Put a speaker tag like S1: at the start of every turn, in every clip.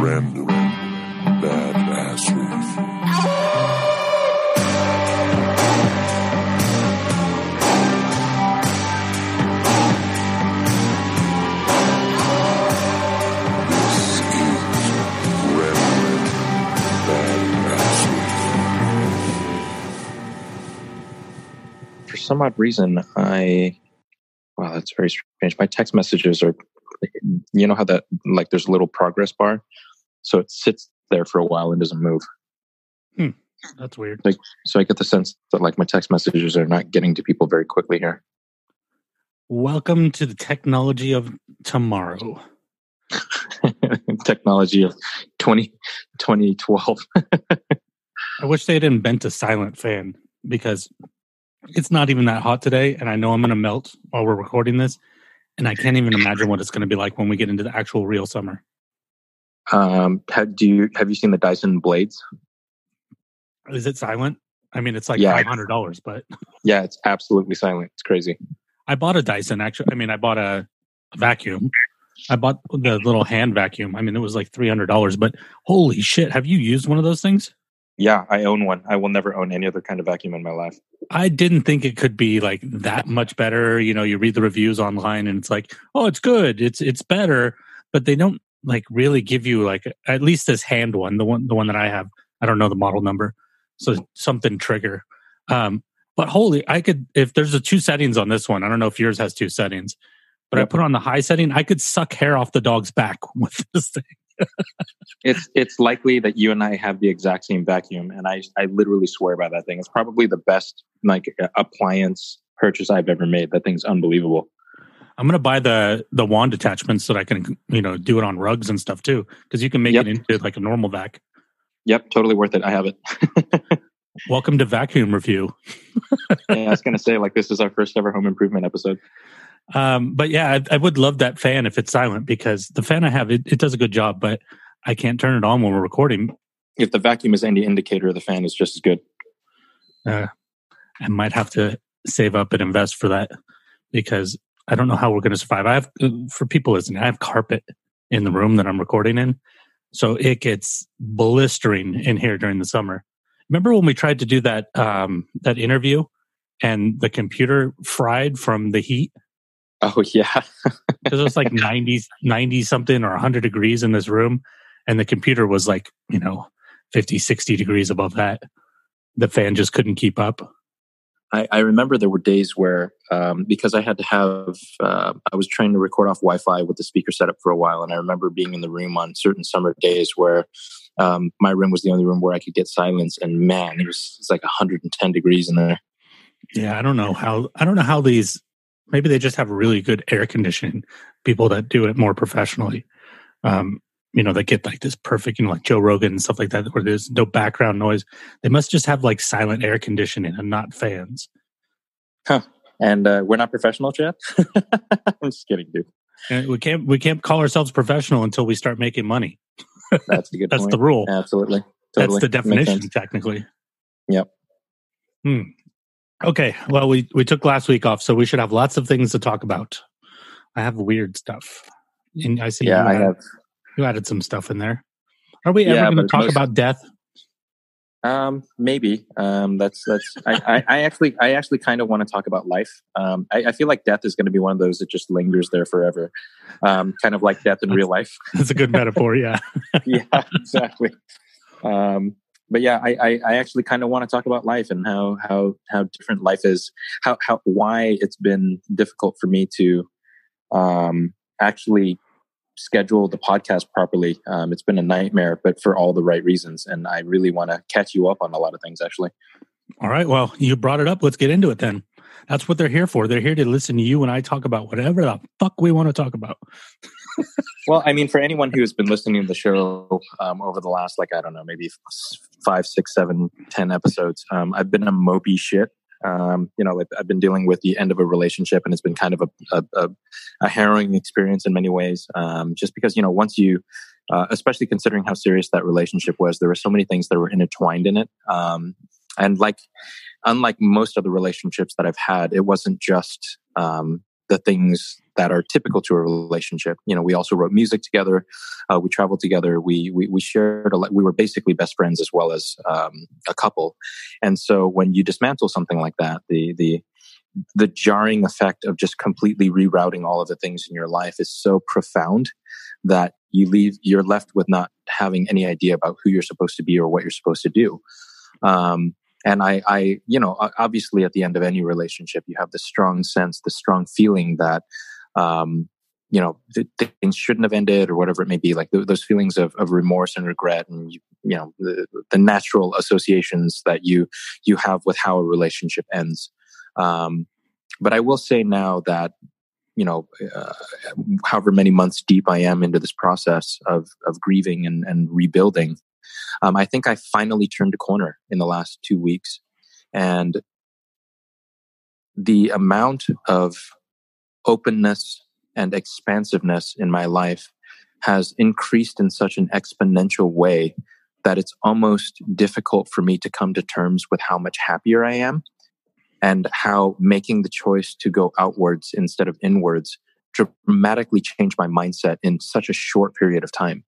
S1: Random Badassery.
S2: For some odd reason, wow, that's very strange. My text messages are, you know how that, like, there's a little progress bar? So it sits there for a while and doesn't move.
S3: That's weird.
S2: So I get the sense that, like, my text messages are not getting to people very quickly here.
S3: Welcome to the technology of tomorrow.
S2: Technology of 2012.
S3: I wish they had invented a silent fan, because it's not even that hot today, and I know I'm going to melt while we're recording this, and I can't even imagine what it's going to be like when we get into the actual real summer.
S2: Have you seen the Dyson Blades?
S3: Is it silent? I mean, it's like $500, but
S2: yeah, it's absolutely silent. It's crazy.
S3: I bought a Dyson, actually. I mean, I bought a vacuum. I bought the little hand vacuum. I mean, it was like $300, but holy shit, have you used one of those things?
S2: Yeah, I own one. I will never own any other kind of vacuum in my life.
S3: I didn't think it could be like that much better. You know, you read the reviews online and it's like, oh, it's good. It's better, but they don't like really give you like, at least this hand one, the one that I have. I don't know the model number. So something trigger. But holy, if there's 2 settings on this one, I don't know if yours has 2 settings, but I put on the high setting, I could suck hair off the dog's back with this thing.
S2: It's likely that you and I have the exact same vacuum, and I literally swear by that thing. It's probably the best like appliance purchase I've ever made. That thing's unbelievable.
S3: I'm gonna buy the wand attachments so that I can do it on rugs and stuff too, because you can make it into like a normal vac.
S2: Yep, totally worth it. I have it.
S3: Welcome to Vacuum Review.
S2: Yeah, I was gonna say, like, this is our first ever home improvement episode.
S3: But yeah, I would love that fan if it's silent, because the fan I have, it does a good job, but I can't turn it on when we're recording.
S2: If the vacuum is any indicator, the fan is just as good.
S3: I might have to save up and invest for that, because I don't know how we're going to survive. For people listening, I have carpet in the room that I'm recording in, so it gets blistering in here during the summer. Remember when we tried to do that interview and the computer fried from the heat?
S2: Oh, yeah.
S3: Because it was like 90 something or 100 degrees in this room. And the computer was like, 50, 60 degrees above that. The fan just couldn't keep up.
S2: I remember there were days where, because I had to have, I was trying to record off Wi-Fi with the speaker set up for a while. And I remember being in the room on certain summer days where my room was the only room where I could get silence. And man, it's like 110 degrees in there.
S3: Yeah, I don't know how these, maybe they just have really good air conditioning, people that do it more professionally. That get like this perfect, like Joe Rogan and stuff like that, where there's no background noise. They must just have like silent air conditioning and not fans.
S2: Huh. And we're not professional, Chad? I'm just kidding, dude.
S3: And we can't call ourselves professional until we start making money.
S2: That's a good
S3: That's
S2: point.
S3: the rule.
S2: Absolutely.
S3: That's the definition, technically.
S2: Yep.
S3: Okay. Well, we took last week off, so we should have lots of things to talk about. I have weird stuff. And I see
S2: I have.
S3: You added some stuff in there. Are we ever going to talk about death?
S2: Maybe. That's. I actually kind of want to talk about life. I feel like death is going to be one of those that just lingers there forever. Kind of like death in real life.
S3: That's a good metaphor. Yeah.
S2: Yeah. Exactly. But yeah, I actually kind of want to talk about life and how different life is. Why it's been difficult for me to actually schedule the podcast properly. It's been a nightmare, but for all the right reasons. And I really want to catch you up on a lot of things, actually.
S3: All right. Well, you brought it up. Let's get into it then. That's what they're here for. They're here to listen to you and I talk about whatever the fuck we want to talk about.
S2: Well, I mean, for anyone who has been listening to the show over the last, like, I don't know, maybe 5, 6, 7, 10 episodes, I've been a mopey shit. I've been dealing with the end of a relationship, and it's been kind of a harrowing experience in many ways. Just because, once you, especially considering how serious that relationship was, there were so many things that were intertwined in it. And unlike most of the relationships that I've had, it wasn't just the things that are typical to a relationship. You know, we also wrote music together. We traveled together. We shared a lot. We were basically best friends as well as a couple. And so when you dismantle something like that, the jarring effect of just completely rerouting all of the things in your life is so profound that you're left with not having any idea about who you're supposed to be or what you're supposed to do. And I, you know, obviously at the end of any relationship, you have the strong sense, the strong feeling that, you know, things shouldn't have ended or whatever it may be, like those feelings of remorse and regret and, you know, the natural associations that you have with how a relationship ends. But I will say now that, you know, however many months deep I am into this process of grieving and rebuilding, I think I finally turned a corner in the last 2 weeks. And the amount of openness and expansiveness in my life has increased in such an exponential way that it's almost difficult for me to come to terms with how much happier I am and how making the choice to go outwards instead of inwards dramatically changed my mindset in such a short period of time.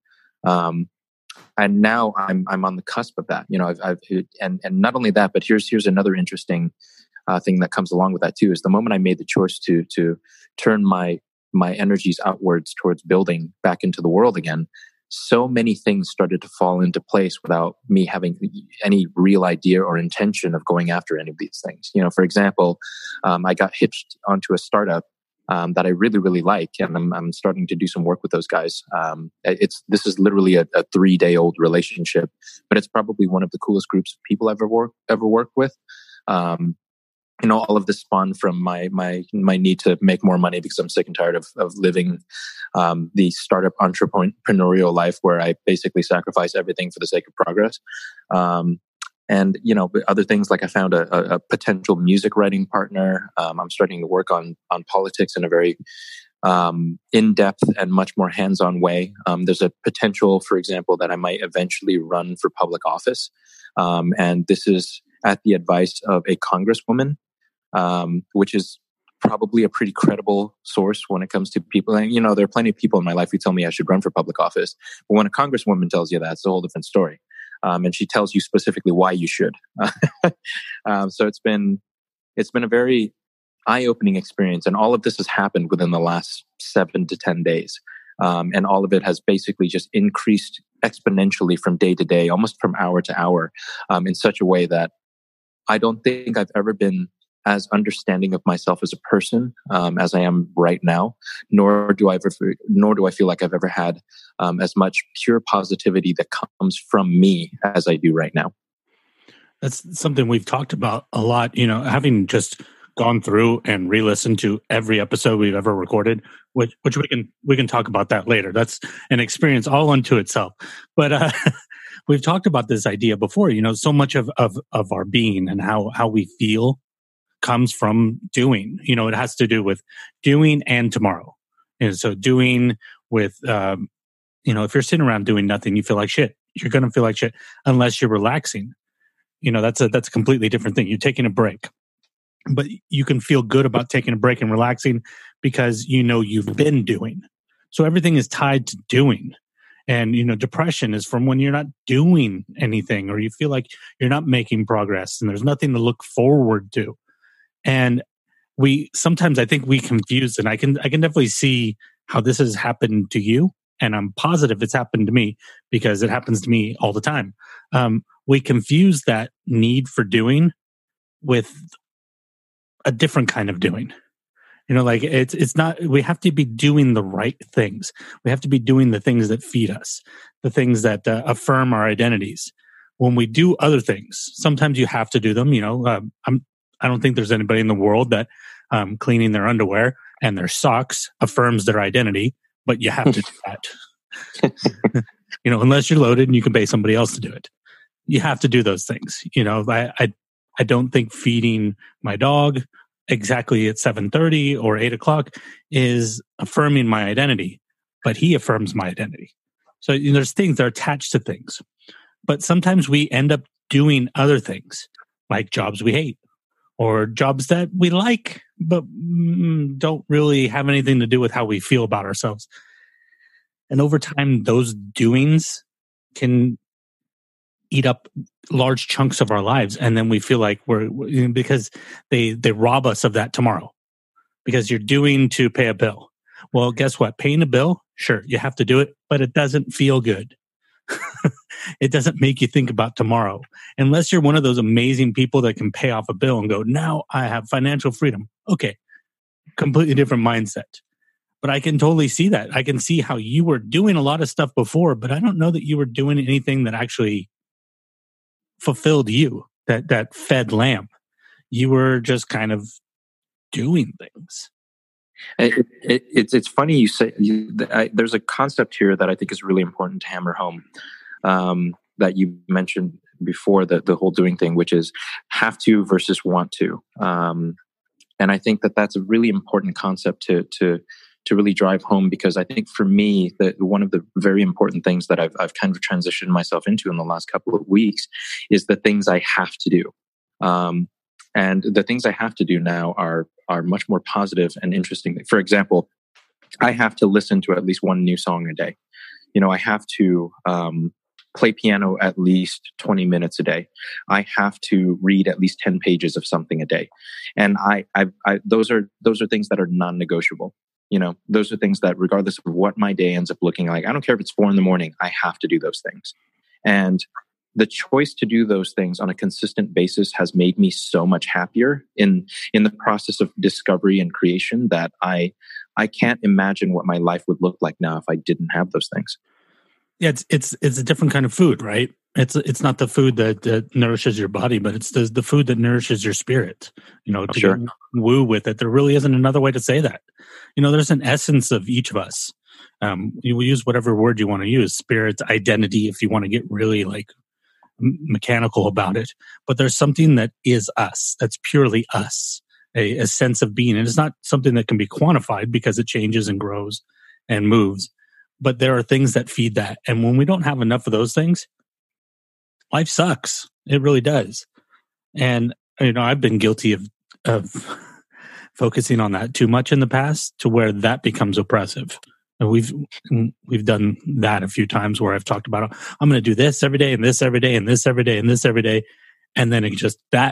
S2: And now I'm on the cusp of that. You know, and not only that, but here's another interesting thing that comes along with that too. Is the moment I made the choice to turn my energies outwards towards building back into the world again, so many things started to fall into place without me having any real idea or intention of going after any of these things. You know, for example, I got hitched onto a startup that I really, really like, and I'm starting to do some work with those guys. This is literally a 3-day-old relationship, but it's probably one of the coolest groups of people I've ever worked with. You know, all of this spawned from my need to make more money because I'm sick and tired of living the startup entrepreneurial life where I basically sacrifice everything for the sake of progress. And, you know, other things like I found a potential music writing partner. I'm starting to work on politics in a very in-depth and much more hands-on way. There's a potential, for example, that I might eventually run for public office. And this is at the advice of a congresswoman, which is probably a pretty credible source when it comes to people. And, you know, there are plenty of people in my life who tell me I should run for public office. But when a congresswoman tells you that, it's a whole different story. And she tells you specifically why you should. So it's been a very eye-opening experience. And all of this has happened within the last 7 to 10 days. And all of it has basically just increased exponentially from day to day, almost from hour to hour, in such a way that I don't think I've ever been as understanding of myself as a person as I am right now, nor do I feel like I've ever had as much pure positivity that comes from me as I do right now.
S3: That's something we've talked about a lot. You know, having just gone through and re-listened to every episode we've ever recorded, which we can talk about that later. That's an experience all unto itself. But we've talked about this idea before. You know, so much of our being and how we feel comes from doing. You know, it has to do with doing and tomorrow. And so doing with, you know, if you're sitting around doing nothing, you feel like shit. You're going to feel like shit unless you're relaxing. You know, that's a completely different thing. You're taking a break, but you can feel good about taking a break and relaxing because you know you've been doing. So everything is tied to doing. And, you know, depression is from when you're not doing anything or you feel like you're not making progress and there's nothing to look forward to. And sometimes I think we confuse, and I can definitely see how this has happened to you. And I'm positive it's happened to me because it happens to me all the time. We confuse that need for doing with a different kind of doing. You know, like it's not, we have to be doing the right things. We have to be doing the things that feed us, the things that affirm our identities. When we do other things, sometimes you have to do them. You know, I don't think there's anybody in the world that cleaning their underwear and their socks affirms their identity, but you have to do that. You know, unless you're loaded and you can pay somebody else to do it. You have to do those things. You know, I don't think feeding my dog exactly at 7:30 or 8 o'clock is affirming my identity, but he affirms my identity. So you know, there's things that are attached to things, but sometimes we end up doing other things like jobs we hate or jobs that we like, but don't really have anything to do with how we feel about ourselves. And over time, those doings can eat up large chunks of our lives. And then we feel like because they rob us of that tomorrow, because you're doing to pay a bill. Well, guess what? Paying a bill, sure, you have to do it, but it doesn't feel good. It doesn't make you think about tomorrow. Unless you're one of those amazing people that can pay off a bill and go, now I have financial freedom. Okay, completely different mindset. But I can totally see that. I can see how you were doing a lot of stuff before, but I don't know that you were doing anything that actually fulfilled you, that fed lamp. You were just kind of doing things.
S2: It's funny you say there's a concept here that I think is really important to hammer home, that you mentioned before, the whole doing thing, which is have to versus want to. And I think that's a really important concept to really drive home, because I think for me, that one of the very important things that I've kind of transitioned myself into in the last couple of weeks is the things I have to do. And the things I have to do now are much more positive and interesting. For example, I have to listen to at least one new song a day. I have to play piano at least 20 minutes a day. I have to read at least 10 pages of something a day. And those are things that are non-negotiable. Those are things that regardless of what my day ends up looking like, I don't care if it's 4 a.m, I have to do those things. And the choice to do those things on a consistent basis has made me so much happier in the process of discovery and creation that I can't imagine what my life would look like now if I didn't have those things.
S3: Yeah, it's a different kind of food, right? It's not the food that nourishes your body, but it's the food that nourishes your spirit. To
S2: Sure.
S3: get woo with it. There really isn't another way to say that. There's an essence of each of us. You will use whatever word you want to use, spirit, identity, if you want to get really like mechanical about it. But there's something that is us, that's purely us, a sense of being. And it's not something that can be quantified because it changes and grows and moves. But there are things that feed that. And when we don't have enough of those things, life sucks. It really does. And, I've been guilty of focusing on that too much in the past to where that becomes oppressive. And we've done that a few times where I've talked about, I'm going to do this every day and this every day and this every day and this every day. And then that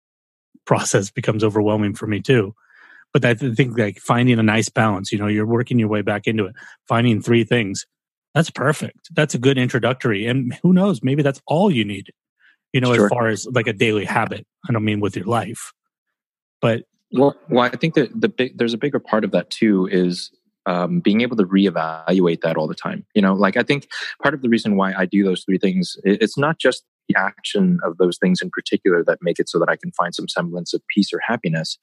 S3: process becomes overwhelming for me too. But I think like finding a nice balance, you're working your way back into it, finding 3 things. That's perfect. That's a good introductory. And who knows, maybe that's all you need,
S2: Sure.
S3: As far as like a daily habit. I don't mean with your life, but.
S2: Well, I think that there's a bigger part of that too is being able to reevaluate that all the time. I think part of the reason why I do those 3 things, it's not just the action of those things in particular that make it so that I can find some semblance of peace or happiness.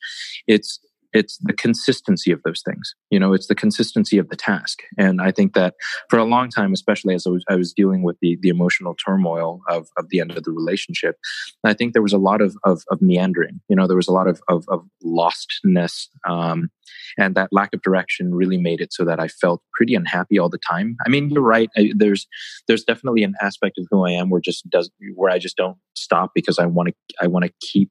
S2: It's the consistency of those things. It's the consistency of the task. And I think that for a long time, especially as I was dealing with the emotional turmoil of the end of the relationship, I think there was a lot of meandering. There was a lot of lostness. And that lack of direction really made it so that I felt pretty unhappy all the time. I mean, you're right. There's definitely an aspect of who I am where I just don't stop because I want to keep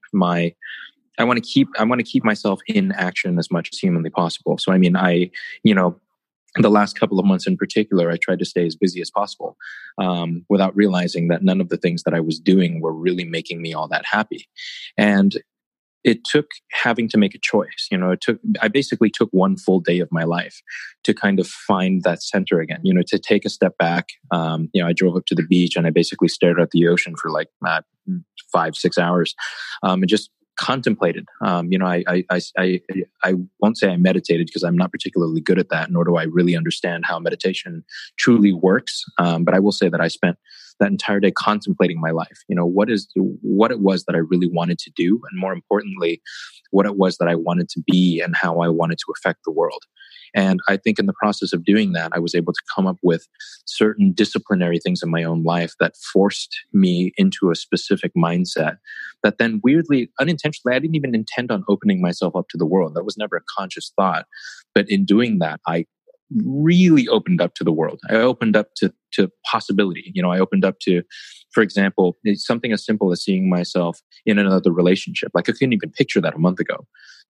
S2: myself in action as much as humanly possible. So, I mean, the last couple of months in particular, I tried to stay as busy as possible, without realizing that none of the things that I was doing were really making me all that happy. And it took having to make a choice. I basically took one full day of my life to kind of find that center again, to take a step back. I drove up to the beach and I basically stared at the ocean for like 5-6 hours, and just contemplated. I won't say I meditated because I'm not particularly good at that, nor do I really understand how meditation truly works. But I will say that I spent that entire day contemplating my life. What it was that I really wanted to do, and more importantly, what it was that I wanted to be and how I wanted to affect the world. And I think in the process of doing that, I was able to come up with certain disciplinary things in my own life that forced me into a specific mindset that then weirdly, unintentionally, I didn't even intend on opening myself up to the world. That was never a conscious thought. But in doing that, I really opened up to the world. I opened up to possibility. I opened up to, for example, something as simple as seeing myself in another relationship. Like I couldn't even picture that a month ago,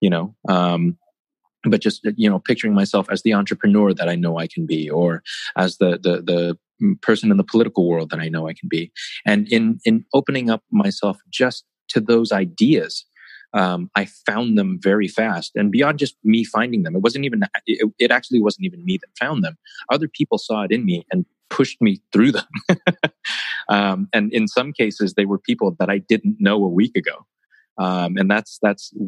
S2: but just, picturing myself as the entrepreneur that I know I can be, or as the person in the political world that I know I can be. And in opening up myself just to those ideas, I found them very fast. And beyond just me finding them, it actually wasn't even me that found them. Other people saw it in me and pushed me through them. And in some cases, they were people that I didn't know a week ago. And that's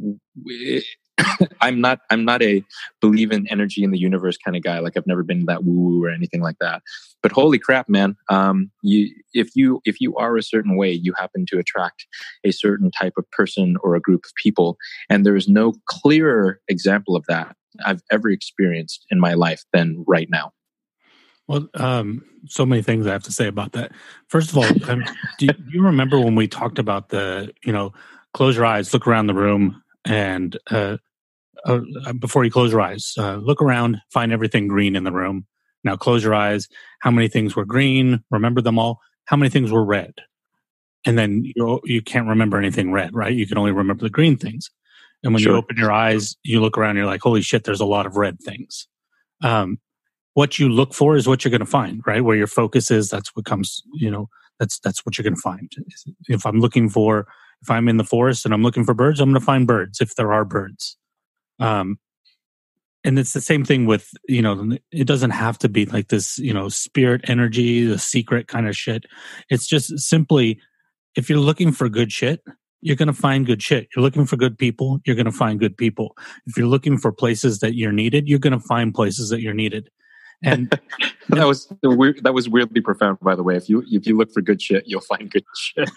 S2: I'm not a believe in energy in the universe kind of guy. Like I've never been that woo or anything like that. But holy crap, man! If you are a certain way, you happen to attract a certain type of person or a group of people, and there is no clearer example of that I've ever experienced in my life than right now.
S3: Well, so many things I have to say about that. First of all, do you remember when we talked about close your eyes, look around the room, and before you close your eyes, look around, find everything green in the room. Now close your eyes. How many things were green? Remember them all. How many things were red? And then you can't remember anything red, right? You can only remember the green things. And when you open your eyes, you look around, you're like, holy shit, there's a lot of red things. What you look for is what you're going to find, right? Where your focus is, that's what comes, that's what you're going to find. If I'm in the forest and I'm looking for birds, I'm going to find birds if there are birds. And it's the same thing with, it doesn't have to be like this, spirit energy, the secret kind of shit. It's just simply, if you're looking for good shit, you're going to find good shit. You're looking for good people, you're going to find good people. If you're looking for places that you're needed, you're going to find places that you're needed. And
S2: that was weirdly profound, by the way. If you look for good shit, you'll find good shit.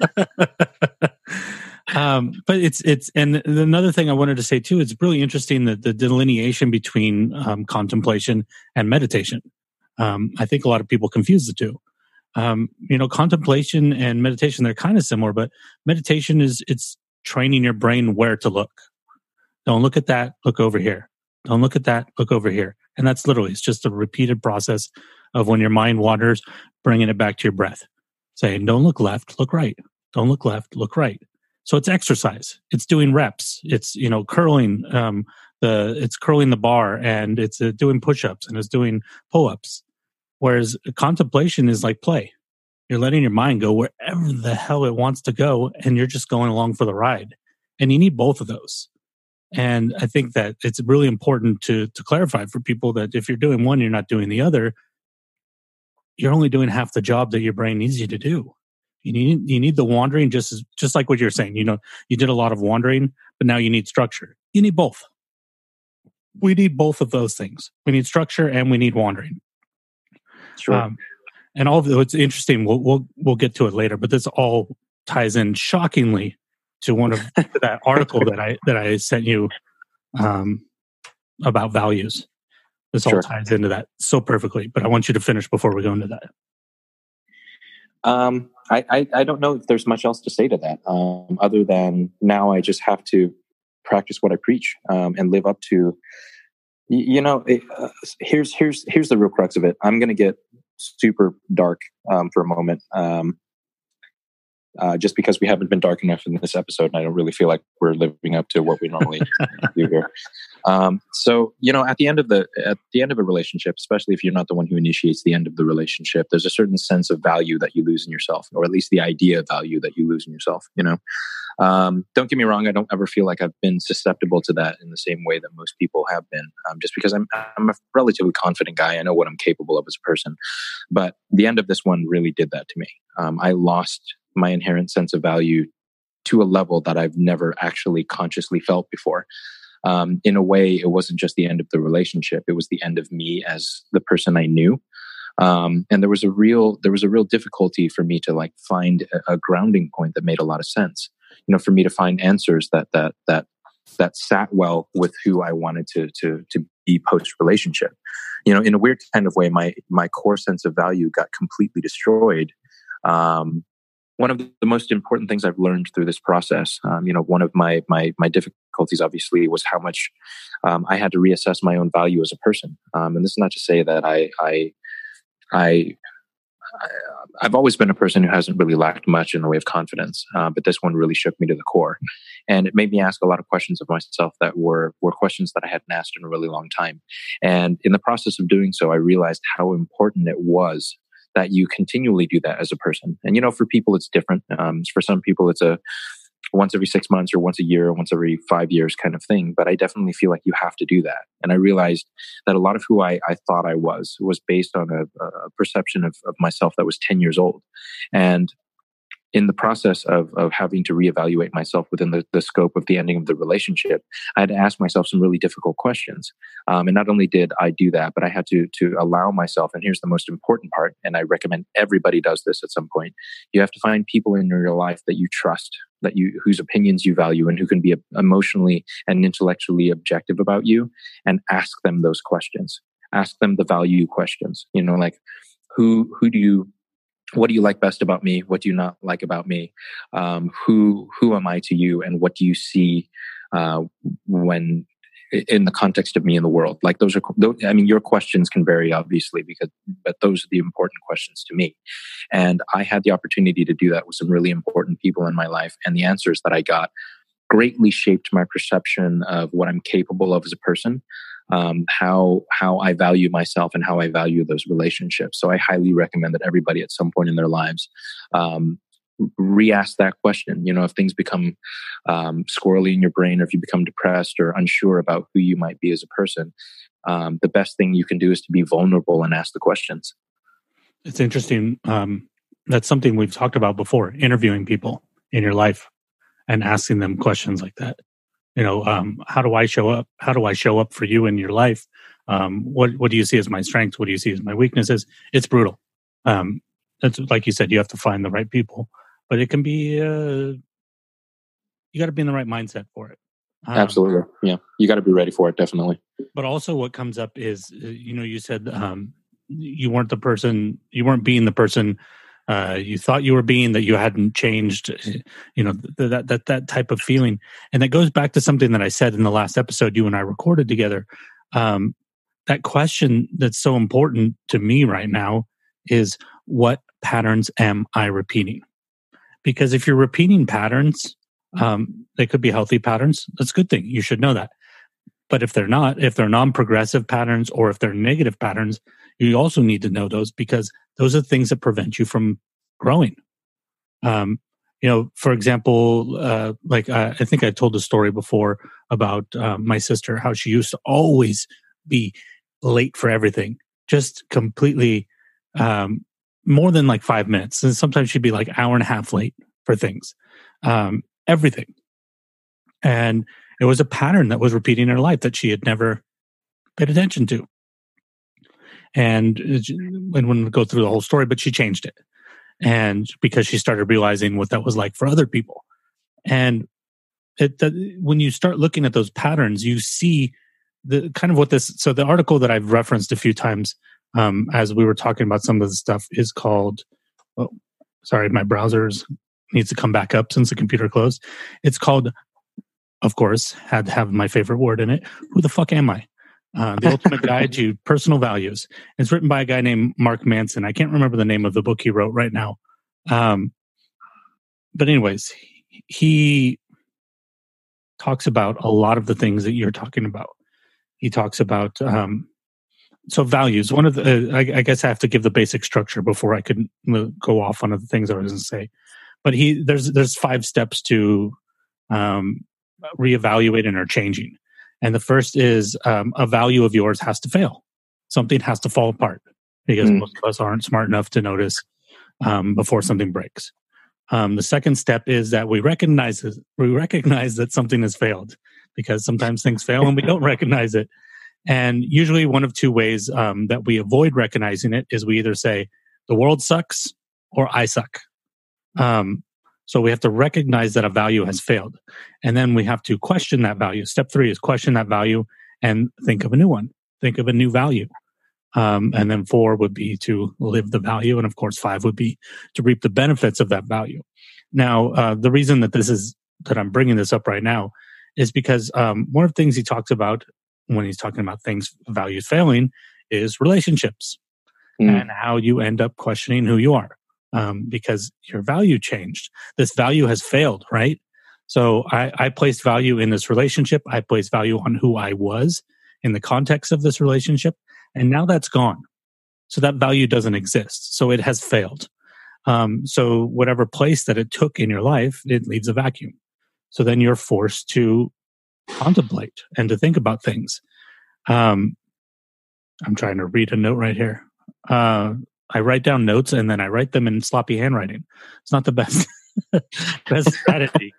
S3: But it's and another thing I wanted to say too, it's really interesting that the delineation between contemplation and meditation. I think a lot of people confuse the two. Contemplation and meditation, they're kind of similar, but meditation it's training your brain where to look. Don't look at that, look over here. Don't look at that, look over here. And that's literally, it's just a repeated process of when your mind wanders, bringing it back to your breath. Saying, don't look left, look right. Don't look left, look right. So it's exercise. It's doing reps. It's, curling, it's curling the bar, and it's doing push-ups, and it's doing pull-ups. Whereas contemplation is like play. You're letting your mind go wherever the hell it wants to go, and you're just going along for the ride. And you need both of those. And I think that it's really important to clarify for people that if you're doing one, you're not doing the other. You're only doing half the job that your brain needs you to do. You need the wandering, just like what you're saying. You did a lot of wandering, but now you need structure. You need both. We need both of those things. We need structure and we need wandering.
S2: Sure.
S3: And all of it's interesting. We'll get to it later, but this all ties in shockingly to that article that I sent you about values. This all ties into that so perfectly. But I want you to finish before we go into that.
S2: I don't know if there's much else to say to that, other than now I just have to practice what I preach and live up to. Here's the real crux of it. I'm going to get super dark for a moment. Just because we haven't been dark enough in this episode, and I don't really feel like we're living up to what we normally do here. So, at the end of a relationship, especially if you're not the one who initiates the end of the relationship, there's a certain sense of value that you lose in yourself, or at least the idea of value that you lose in yourself. Don't get me wrong. I don't ever feel like I've been susceptible to that in the same way that most people have been, just because I'm a relatively confident guy. I know what I'm capable of as a person, but the end of this one really did that to me. I lost my inherent sense of value to a level that I've never actually consciously felt before. In a way, it wasn't just the end of the relationship; it was the end of me as the person I knew. And there was a real difficulty for me to find a grounding point that made a lot of sense. For me to find answers that sat well with who I wanted to be post relationship. In a weird kind of way, my core sense of value got completely destroyed. one of the most important things I've learned through this process, one of my difficulties, obviously, was how much I had to reassess my own value as a person. And this is not to say that I've always been a person who hasn't really lacked much in the way of confidence, but this one really shook me to the core, and it made me ask a lot of questions of myself that were questions that I hadn't asked in a really long time. And in the process of doing so, I realized how important it was that you continually do that as a person. And for people, it's different. For some people, it's a once every 6 months or once a year or once every 5 years kind of thing. But I definitely feel like you have to do that. And I realized that a lot of who I thought I was based on a perception of myself that was 10 years old. And in the process of having to reevaluate myself within the scope of the ending of the relationship, I had to ask myself some really difficult questions. And not only did I do that, but I had to allow myself, and here's the most important part, and I recommend everybody does this at some point, you have to find people in your life that you trust, whose opinions you value, and who can be emotionally and intellectually objective about you, and ask them those questions. Ask them the value questions. Like, what do you like best about me? What do you not like about me? Who am I to you? And what do you see when in the context of me in the world? Like your questions can vary, obviously, but those are the important questions to me. And I had the opportunity to do that with some really important people in my life. And the answers that I got greatly shaped my perception of what I'm capable of as a person. How I value myself and how I value those relationships. So I highly recommend that everybody at some point in their lives re-ask that question. If things become squirrely in your brain, or if you become depressed or unsure about who you might be as a person, the best thing you can do is to be vulnerable and ask the questions.
S3: It's interesting. That's something we've talked about before, interviewing people in your life and asking them questions like that. How do I show up? How do I show up for you in your life? What do you see as my strengths? What do you see as my weaknesses? It's brutal. That's like you said, you have to find the right people, but it can be, you got to be in the right mindset for it.
S2: Absolutely. Yeah. You got to be ready for it. Definitely.
S3: But also what comes up is, you said, you weren't being the person you thought you were being, that you hadn't changed, that type of feeling. And that goes back to something that I said in the last episode you and I recorded together. That question that's so important to me right now is, what patterns am I repeating? Because if you're repeating patterns, they could be healthy patterns. That's a good thing. You should know that. But if they're not, if they're non-progressive patterns, or if they're negative patterns, you also need to know those, because those are things that prevent you from growing. For example, I think I told a story before about my sister, how she used to always be late for everything, just completely more than like 5 minutes. And sometimes she'd be like hour and a half late for things, everything. And it was a pattern that was repeating in her life that she had never paid attention to. And when we go through the whole story, but she changed it. And because she started realizing what that was like for other people. And when you start looking at those patterns, you see the kind of so the article that I've referenced a few times as we were talking about some of the stuff is called, my browser's needs to come back up since the computer closed. It's called, of course, had to have my favorite word in it, Who the Fuck Am I? The Ultimate Guide to Personal Values. It's written by a guy named Mark Manson. I can't remember the name of the book he wrote right now. But anyways, he talks about a lot of the things that you're talking about. He talks about, so values. One of the, I guess I have to give the basic structure before I could go off on the things I was going to say. But there's 5 steps to reevaluating or changing. And the first is a value of yours has to fail. Something has to fall apart, because most of us aren't smart enough to notice before something breaks. The second step is that we recognize that something has failed, because sometimes things fail and we don't recognize it. And usually one of 2 ways that we avoid recognizing it is we either say the world sucks or I suck. So we have to recognize that a value has failed. And then we have to question that value. Step 3 is question that value and think of a new one. Think of a new value. And then 4 would be to live the value. And of course, 5 would be to reap the benefits of that value. Now, the reason that I'm bringing this up right now is because one of the things he talks about when he's talking about values failing is relationships and how you end up questioning who you are because your value changed. This value has failed, right? So I placed value in this relationship. I placed value on who I was in the context of this relationship. And now that's gone. So that value doesn't exist. So it has failed. So whatever place that it took in your life, it leaves a vacuum. So then you're forced to contemplate and to think about things. I'm trying to read a note right here. I write down notes and then I write them in sloppy handwriting. It's not the best strategy.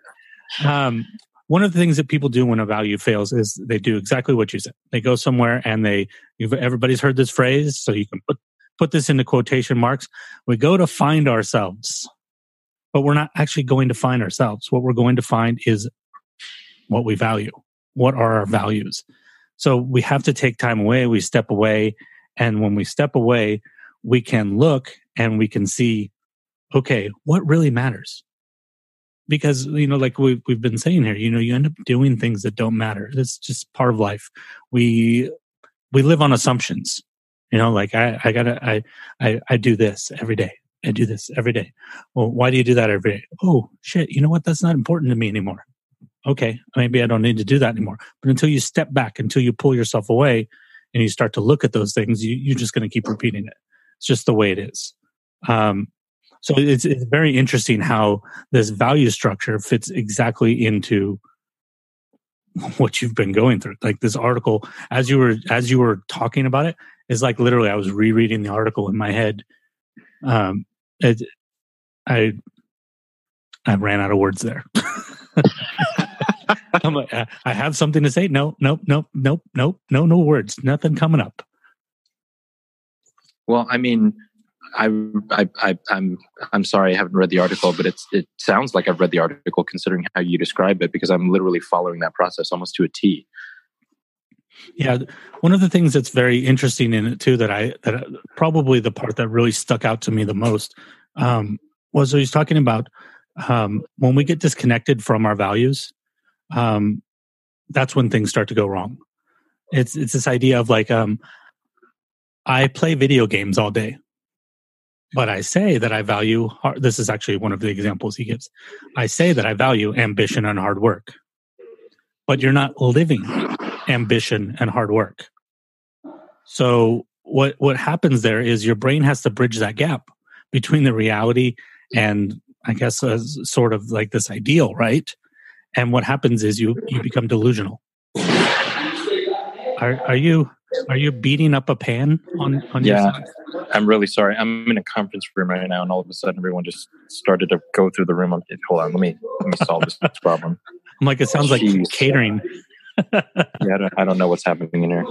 S3: One of the things that people do when a value fails is they do exactly what you said. They go somewhere and everybody's heard this phrase, so you can put this into quotation marks. We go to find ourselves, but we're not actually going to find ourselves. What we're going to find is what we value. What are our values? So we have to take time away. We step away. And when we step away, we can look and we can see, okay, what really matters? Because, like we've been saying here, you end up doing things that don't matter. That's just part of life. We live on assumptions. Like I do this every day. I do this every day. Well, why do you do that every day? Oh, shit. You know what? That's not important to me anymore. Okay, maybe I don't need to do that anymore. But until you step back, until you pull yourself away and you start to look at those things, you're just going to keep repeating it. It's just the way it is. So it's very interesting how this value structure fits exactly into what you've been going through. Like this article, as you were talking about it, is like literally I was rereading the article in my head. I ran out of words there. I'm like, I have something to say. No words. Nothing coming up.
S2: Well, I mean, I'm sorry I haven't read the article, but it sounds like I've read the article considering how you describe it, because I'm literally following that process almost to a T.
S3: Yeah, one of the things that's very interesting in it too, that probably the part that really stuck out to me the most was he's talking about when we get disconnected from our values. That's when things start to go wrong. It's this idea of like I play video games all day, but I say that I value this is actually one of the examples he gives. I say that I value ambition and hard work, but you're not living ambition and hard work. So what happens there is your brain has to bridge that gap between the reality and I guess sort of like this ideal, right? And what happens is you become delusional. Are you beating up a pan on
S2: yeah,
S3: yourself?
S2: I'm really sorry. I'm in a conference room right now, and all of a sudden, everyone just started to go through the room. Hold on, let me solve this problem.
S3: I'm like, it sounds like catering.
S2: Yeah, I don't know what's happening in here.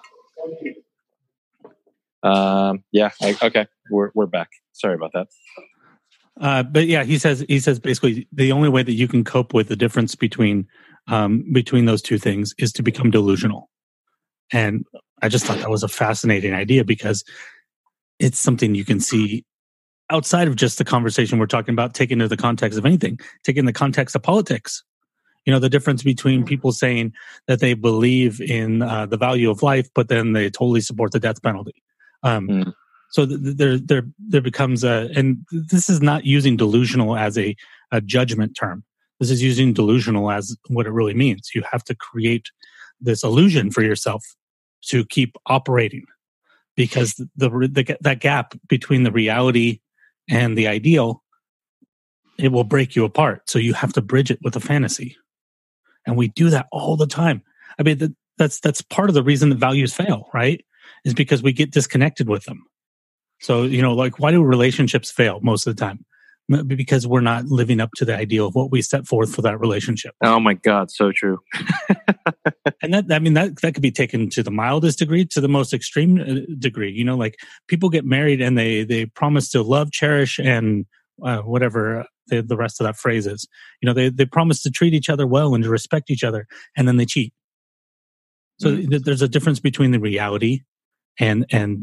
S2: Okay, we're back. Sorry about that.
S3: But yeah, he says basically the only way that you can cope with the difference between those two things is to become delusional. And I just thought that was a fascinating idea because it's something you can see outside of just the conversation we're talking about, taken into the context of anything, taken in the context of politics. The difference between people saying that they believe in the value of life, but then they totally support the death penalty. So there becomes and this is not using delusional as a judgment term. This is using delusional as what it really means. You have to create this illusion for yourself to keep operating, because that gap between the reality and the ideal, it will break you apart. So you have to bridge it with a fantasy. And we do that all the time. I mean, that's part of the reason that values fail, right? Is because we get disconnected with them. So, like, why do relationships fail most of the time? Because we're not living up to the ideal of what we set forth for that relationship.
S2: Oh my God, so true.
S3: And that could be taken to the mildest degree to the most extreme degree. Like people get married and they promise to love, cherish, and whatever the rest of that phrase is. They promise to treat each other well and to respect each other, and then they cheat. So there's a difference between the reality and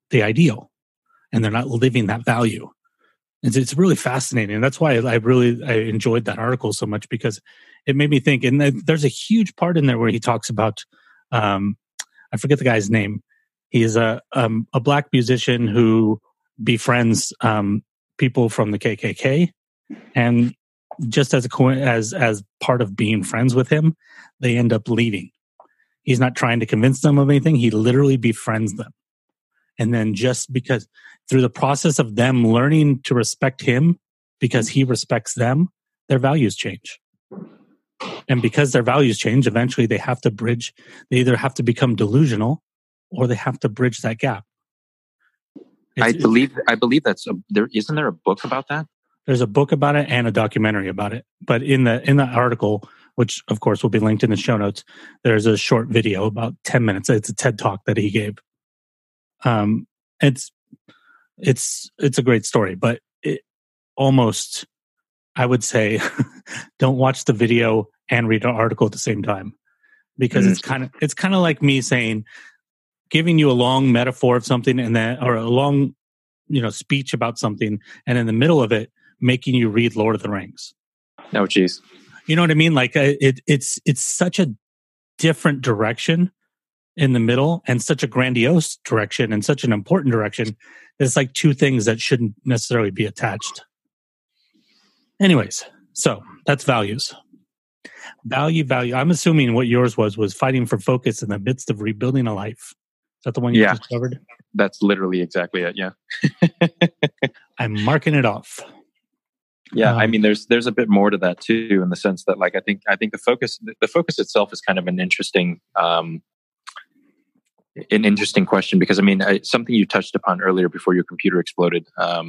S3: the ideal, and they're not living that value. It's really fascinating. And that's why I enjoyed that article so much, because it made me think. And there's a huge part in there where he talks about, I forget the guy's name. He is a black musician who befriends people from the KKK, and just as part of being friends with him, they end up leaving. He's not trying to convince them of anything. He literally befriends them. And then just because through the process of them learning to respect him because he respects them, their values change. And because their values change, eventually they either have to become delusional or they have to bridge that gap. I believe
S2: isn't there a book about that?
S3: There's a book about it and a documentary about it. But in the article, which of course will be linked in the show notes, there's a short video about 10 minutes. It's a TED Talk that he gave. It's a great story, but it almost, I would say, don't watch the video and read an article at the same time, because it's kind of like me saying, giving you a long metaphor of something or a long, speech about something, and in the middle of it, making you read Lord of the Rings.
S2: Oh, geez.
S3: You know what I mean? Like it's such a different direction in the middle, and such a grandiose direction, and such an important direction. It's like two things that shouldn't necessarily be attached. Anyways, so that's values. Value. I'm assuming what yours was fighting for focus in the midst of rebuilding a life. Is that the one you just covered?
S2: That's literally exactly it. Yeah.
S3: I'm marking it off.
S2: Yeah, I mean, there's a bit more to that too, in the sense that, like, I think the focus itself is kind of an interesting question, because I mean, something you touched upon earlier before your computer exploded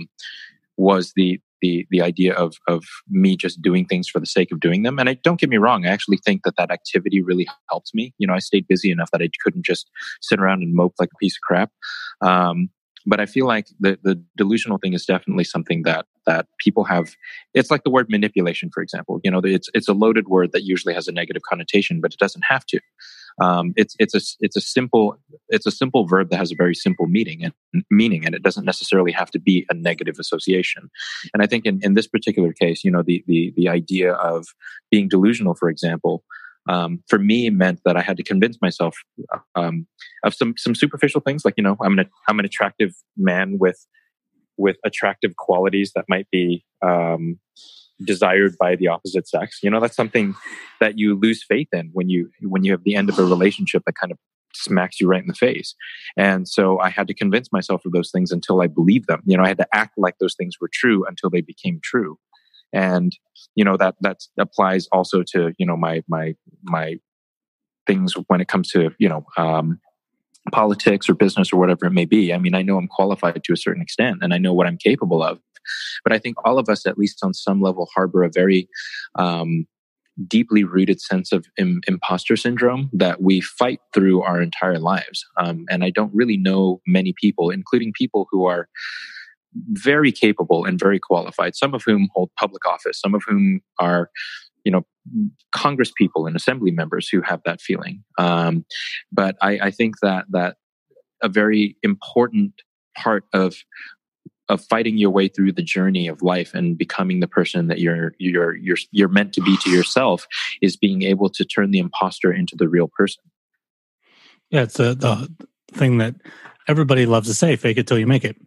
S2: was the idea of me just doing things for the sake of doing them. And don't get me wrong, I actually think that activity really helped me. I stayed busy enough that I couldn't just sit around and mope like a piece of crap. But I feel like the delusional thing is definitely something that people have. It's like the word manipulation, for example. It's a loaded word that usually has a negative connotation, but it doesn't have to. It's a simple verb that has a very simple meaning, and it doesn't necessarily have to be a negative association. And I think in this particular case, the idea of being delusional, for example, for me, it meant that I had to convince myself of some superficial things, like I'm an attractive man with attractive qualities that might be desired by the opposite sex. That's something that you lose faith in when you have the end of a relationship that kind of smacks you right in the face. And so I had to convince myself of those things until I believed them. I had to act like those things were true until they became true. And that applies also to my things when it comes to politics or business or whatever it may be. I mean, I know I'm qualified to a certain extent, and I know what I'm capable of. But I think all of us, at least on some level, harbor a very deeply rooted sense of imposter syndrome that we fight through our entire lives. And I don't really know many people, including people who are very capable and very qualified, some of whom hold public office, some of whom are, Congress people and assembly members who have that feeling. But I think that a very important part of fighting your way through the journey of life and becoming the person that you're meant to be to yourself is being able to turn the imposter into the real person.
S3: Yeah, it's the thing that everybody loves to say: "Fake it till you make it."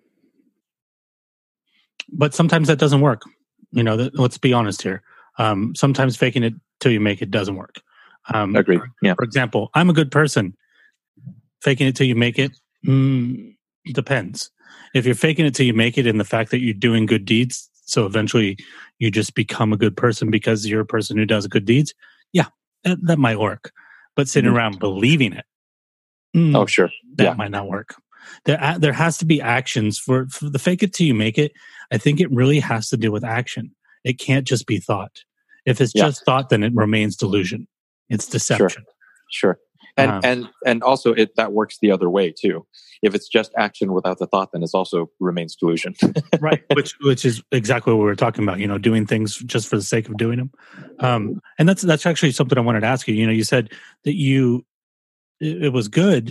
S3: But sometimes that doesn't work. Let's be honest here. Sometimes faking it till you make it doesn't work.
S2: Agreed. Yeah.
S3: For example, I'm a good person. Faking it till you make it depends. If you're faking it till you make it in the fact that you're doing good deeds, so eventually you just become a good person because you're a person who does good deeds, yeah, that might work. But sitting around believing it,
S2: oh, sure,
S3: that might not work. There has to be actions for the fake it till you make it. I think it really has to do with action. It can't just be thought. If it's just thought, then it remains delusion. It's deception.
S2: Sure. And also that works the other way too. If it's just action without the thought, then it also remains delusion.
S3: Right. Which is exactly what we were talking about, doing things just for the sake of doing them. And that's actually something I wanted to ask you. You said that it was good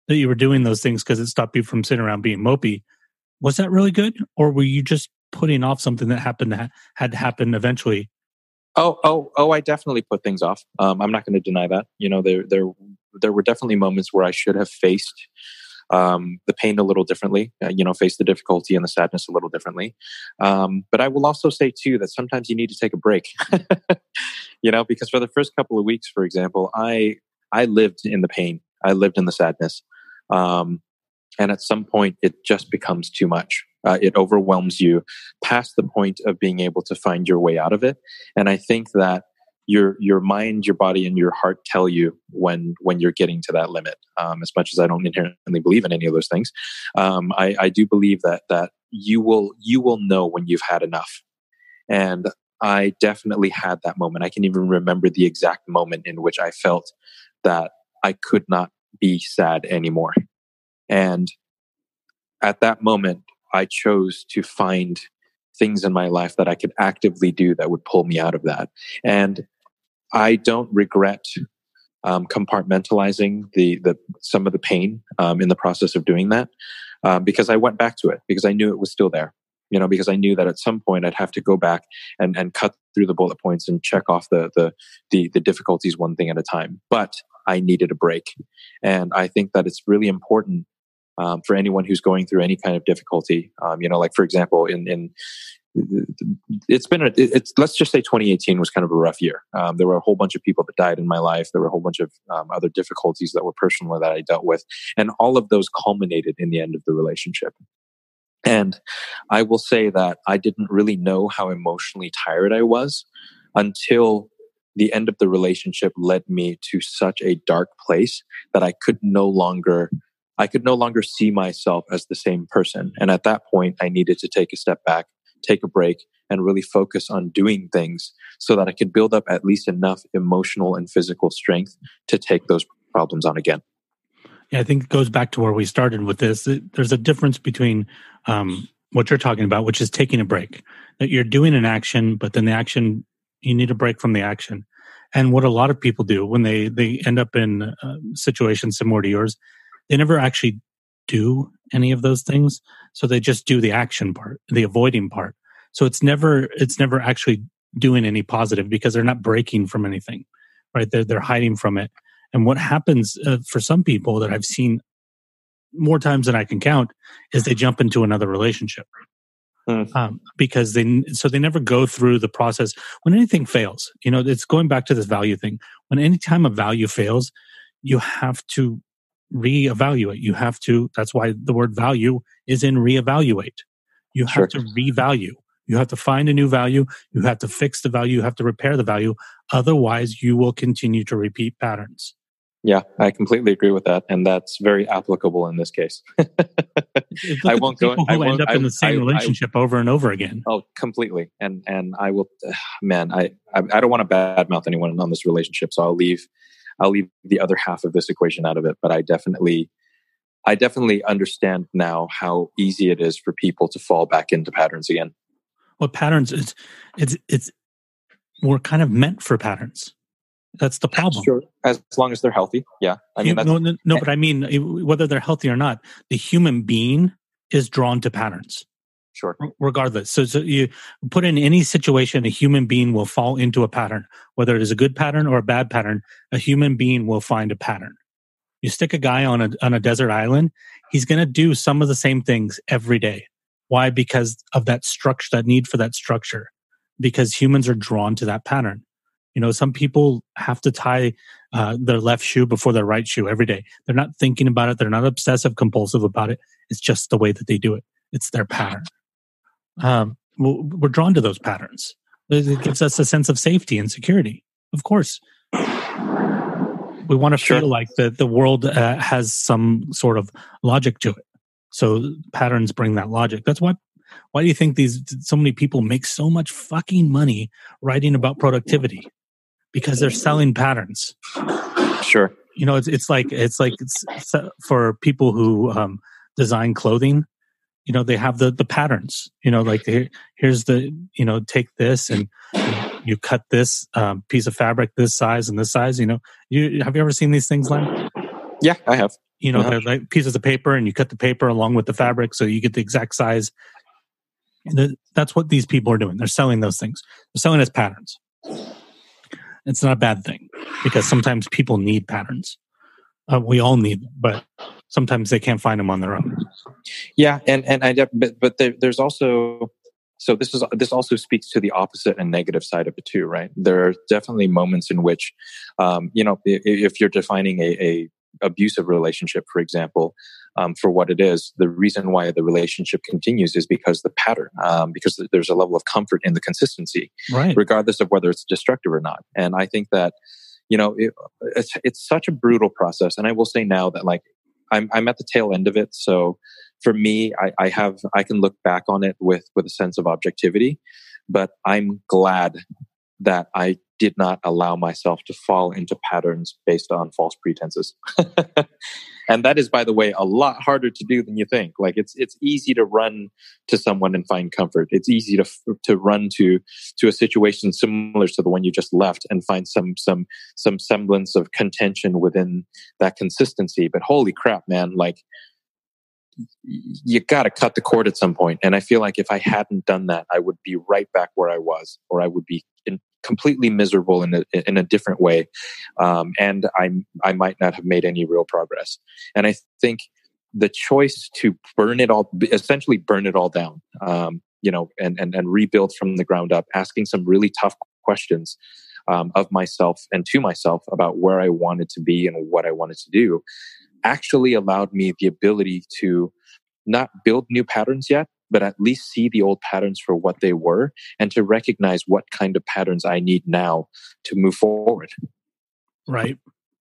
S3: that you were doing those things because it stopped you from sitting around being mopey. Was that really good, or were you just putting off something that had to happen eventually?
S2: I definitely put things off. I'm not going to deny that. There were definitely moments where I should have faced the pain a little differently. Face the difficulty and the sadness a little differently. But I will also say too that sometimes you need to take a break. Because for the first couple of weeks, for example, I lived in the pain. I lived in the sadness. And at some point, it just becomes too much. It overwhelms you past the point of being able to find your way out of it. And I think that your mind, your body, and your heart tell you when you're getting to that limit. As much as I don't inherently believe in any of those things, I do believe that you will know when you've had enough. And I definitely had that moment. I can even remember the exact moment in which I felt that I could not be sad anymore. And at that moment, I chose to find things in my life that I could actively do that would pull me out of that. And I don't regret compartmentalizing some of the pain in the process of doing that, because I went back to it because I knew it was still there. Because I knew that at some point I'd have to go back and cut through the bullet points and check off the difficulties one thing at a time. But I needed a break, and I think that it's really important for anyone who's going through any kind of difficulty. Like for example, let's just say 2018 was kind of a rough year. There were a whole bunch of people that died in my life. There were a whole bunch of other difficulties that were personal that I dealt with, and all of those culminated in the end of the relationship. And I will say that I didn't really know how emotionally tired I was until the end of the relationship led me to such a dark place that I could no longer see myself as the same person. And at that point, I needed to take a step back, take a break, and really focus on doing things so that I could build up at least enough emotional and physical strength to take those problems on again.
S3: Yeah, I think it goes back to where we started with this. There's a difference between what you're talking about, which is taking a break. That you're doing an action, but then the action, you need a break from the action. And what a lot of people do when they end up in situations similar to yours, they never actually do any of those things. So they just do the action part, the avoiding part. So it's never actually doing any positive because they're not breaking from anything, right? They're hiding from it. And what happens for some people that I've seen more times than I can count is they jump into another relationship because they never go through the process. When anything fails, it's going back to this value thing. When any time a value fails, you have to reevaluate. That's why the word value is in reevaluate. You have to revalue. You have to find a new value. You have to fix the value. You have to repair the value. Otherwise, you will continue to repeat patterns.
S2: Yeah, I completely agree with that, and that's very applicable in this case.
S3: I won't go. Who end up in the same relationship over and over again.
S2: Oh, completely. And I will, man. I don't want to badmouth anyone on this relationship, so I'll leave the other half of this equation out of it. But I definitely understand now how easy it is for people to fall back into patterns again.
S3: Well, patterns it's we're kind of meant for patterns. That's the problem.
S2: Sure, as long as they're healthy. Yeah, I mean,
S3: no, but I mean, whether they're healthy or not, the human being is drawn to patterns.
S2: Sure,
S3: regardless. So you put in any situation, a human being will fall into a pattern, whether it is a good pattern or a bad pattern. A human being will find a pattern. You stick a guy on a desert island, he's going to do some of the same things every day. Why? Because of that structure, that need for that structure. Because humans are drawn to that pattern. Some people have to tie their left shoe before their right shoe every day. They're not thinking about it. They're not obsessive compulsive about it. It's just the way that they do it. It's their pattern. We're drawn to those patterns. It gives us a sense of safety and security. Of course, we want to feel like the world has some sort of logic to it. So patterns bring that logic. That's why do you think so many people make so much fucking money writing about productivity? Because they're selling patterns.
S2: Sure.
S3: It's like for people who design clothing, they have the patterns, like here's the, take this and you cut this piece of fabric, this size and this size, have you ever seen these things, Len?
S2: Yeah, I have.
S3: they're like pieces of paper, and you cut the paper along with the fabric so you get the exact size. That's what these people are doing. They're selling those things. They're selling as patterns. It's not a bad thing because sometimes people need patterns. We all need them, but sometimes they can't find them on their own.
S2: Yeah, there's also, so this also speaks to the opposite and negative side of it too, right? There are definitely moments in which, if you're defining a abusive relationship, for example, for what it is, the reason why the relationship continues is because the pattern, because there's a level of comfort in the consistency,
S3: right,
S2: regardless of whether it's destructive or not. And I think that, it's such a brutal process. And I will say now that like I'm at the tail end of it. So for me, I can look back on it with a sense of objectivity, but I'm glad that I did not allow myself to fall into patterns based on false pretenses. And that is, by the way, a lot harder to do than you think. Like it's easy to run to someone and find comfort. It's easy to run to a situation similar to the one you just left and find some semblance of contention within that consistency. But holy crap, man, like you got to cut the cord at some point. And I feel like if I hadn't done that, I would be right back where I was, or I would be completely miserable in a different way. And I might not have made any real progress. And I think the choice to essentially burn it all down, and rebuild from the ground up, asking some really tough questions of myself and to myself about where I wanted to be and what I wanted to do, actually allowed me the ability to not build new patterns yet, but at least see the old patterns for what they were and to recognize what kind of patterns I need now to move forward.
S3: Right.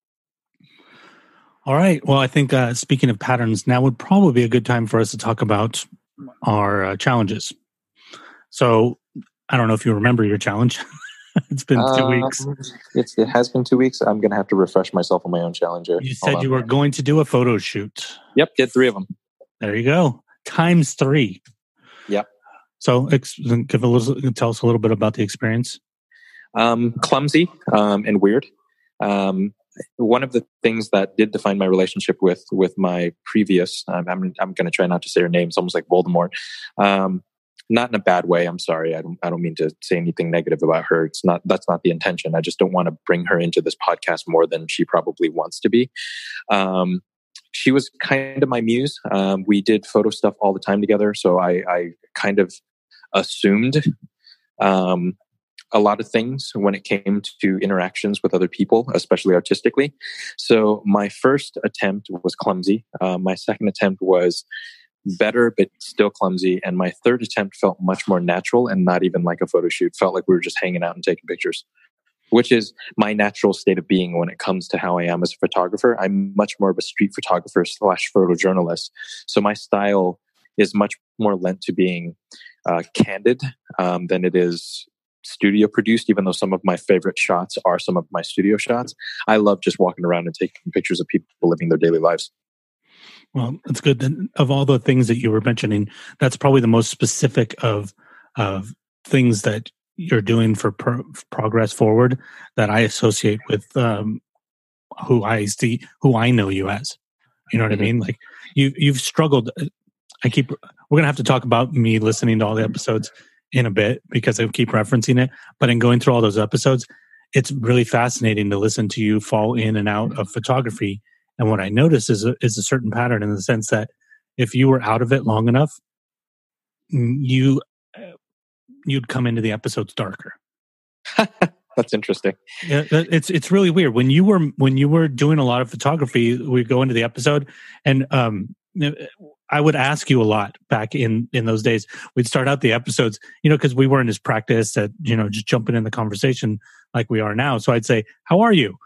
S3: All right. Well, I think speaking of patterns, now would probably be a good time for us to talk about our challenges. So I don't know if you remember your challenge. It's been 2 weeks.
S2: It has been 2 weeks. I'm going to have to refresh myself on my own challenge here.
S3: You said you were going to do a photo shoot.
S2: Yep. Did 3 of them.
S3: There you go. Times 3.
S2: Yep.
S3: So tell us a little bit about the experience.
S2: Clumsy and weird. One of the things that did define my relationship with my previous, I'm going to try not to say her name. It's almost like Voldemort. Not in a bad way. I'm sorry. I don't mean to say anything negative about her. That's not the intention. I just don't want to bring her into this podcast more than she probably wants to be. She was kind of my muse. We did photo stuff all the time together. So I kind of assumed a lot of things when it came to interactions with other people, especially artistically. So my first attempt was clumsy. My second attempt was better, but still clumsy. And my third attempt felt much more natural and not even like a photo shoot. Felt like we were just hanging out and taking pictures, which is my natural state of being when it comes to how I am as a photographer. I'm much more of a street photographer / photojournalist. So my style is much more lent to being candid than it is studio produced, even though some of my favorite shots are some of my studio shots. I love just walking around and taking pictures of people living their daily lives.
S3: Well, it's good that of all the things that you were mentioning, that's probably the most specific of things that you're doing for progress forward that I associate with who I know you as. You know what I mean? Like you've struggled. We're gonna have to talk about me listening to all the episodes in a bit because I keep referencing it. But in going through all those episodes, it's really fascinating to listen to you fall in and out of photography. And what I notice is a certain pattern in the sense that if you were out of it long enough, you'd come into the episodes darker.
S2: That's interesting.
S3: Yeah, it's really weird. When you were doing a lot of photography, we'd go into the episode, and I would ask you a lot back in those days. We'd start out the episodes, because we weren't as practiced at just jumping in the conversation like we are now. So I'd say, "How are you?"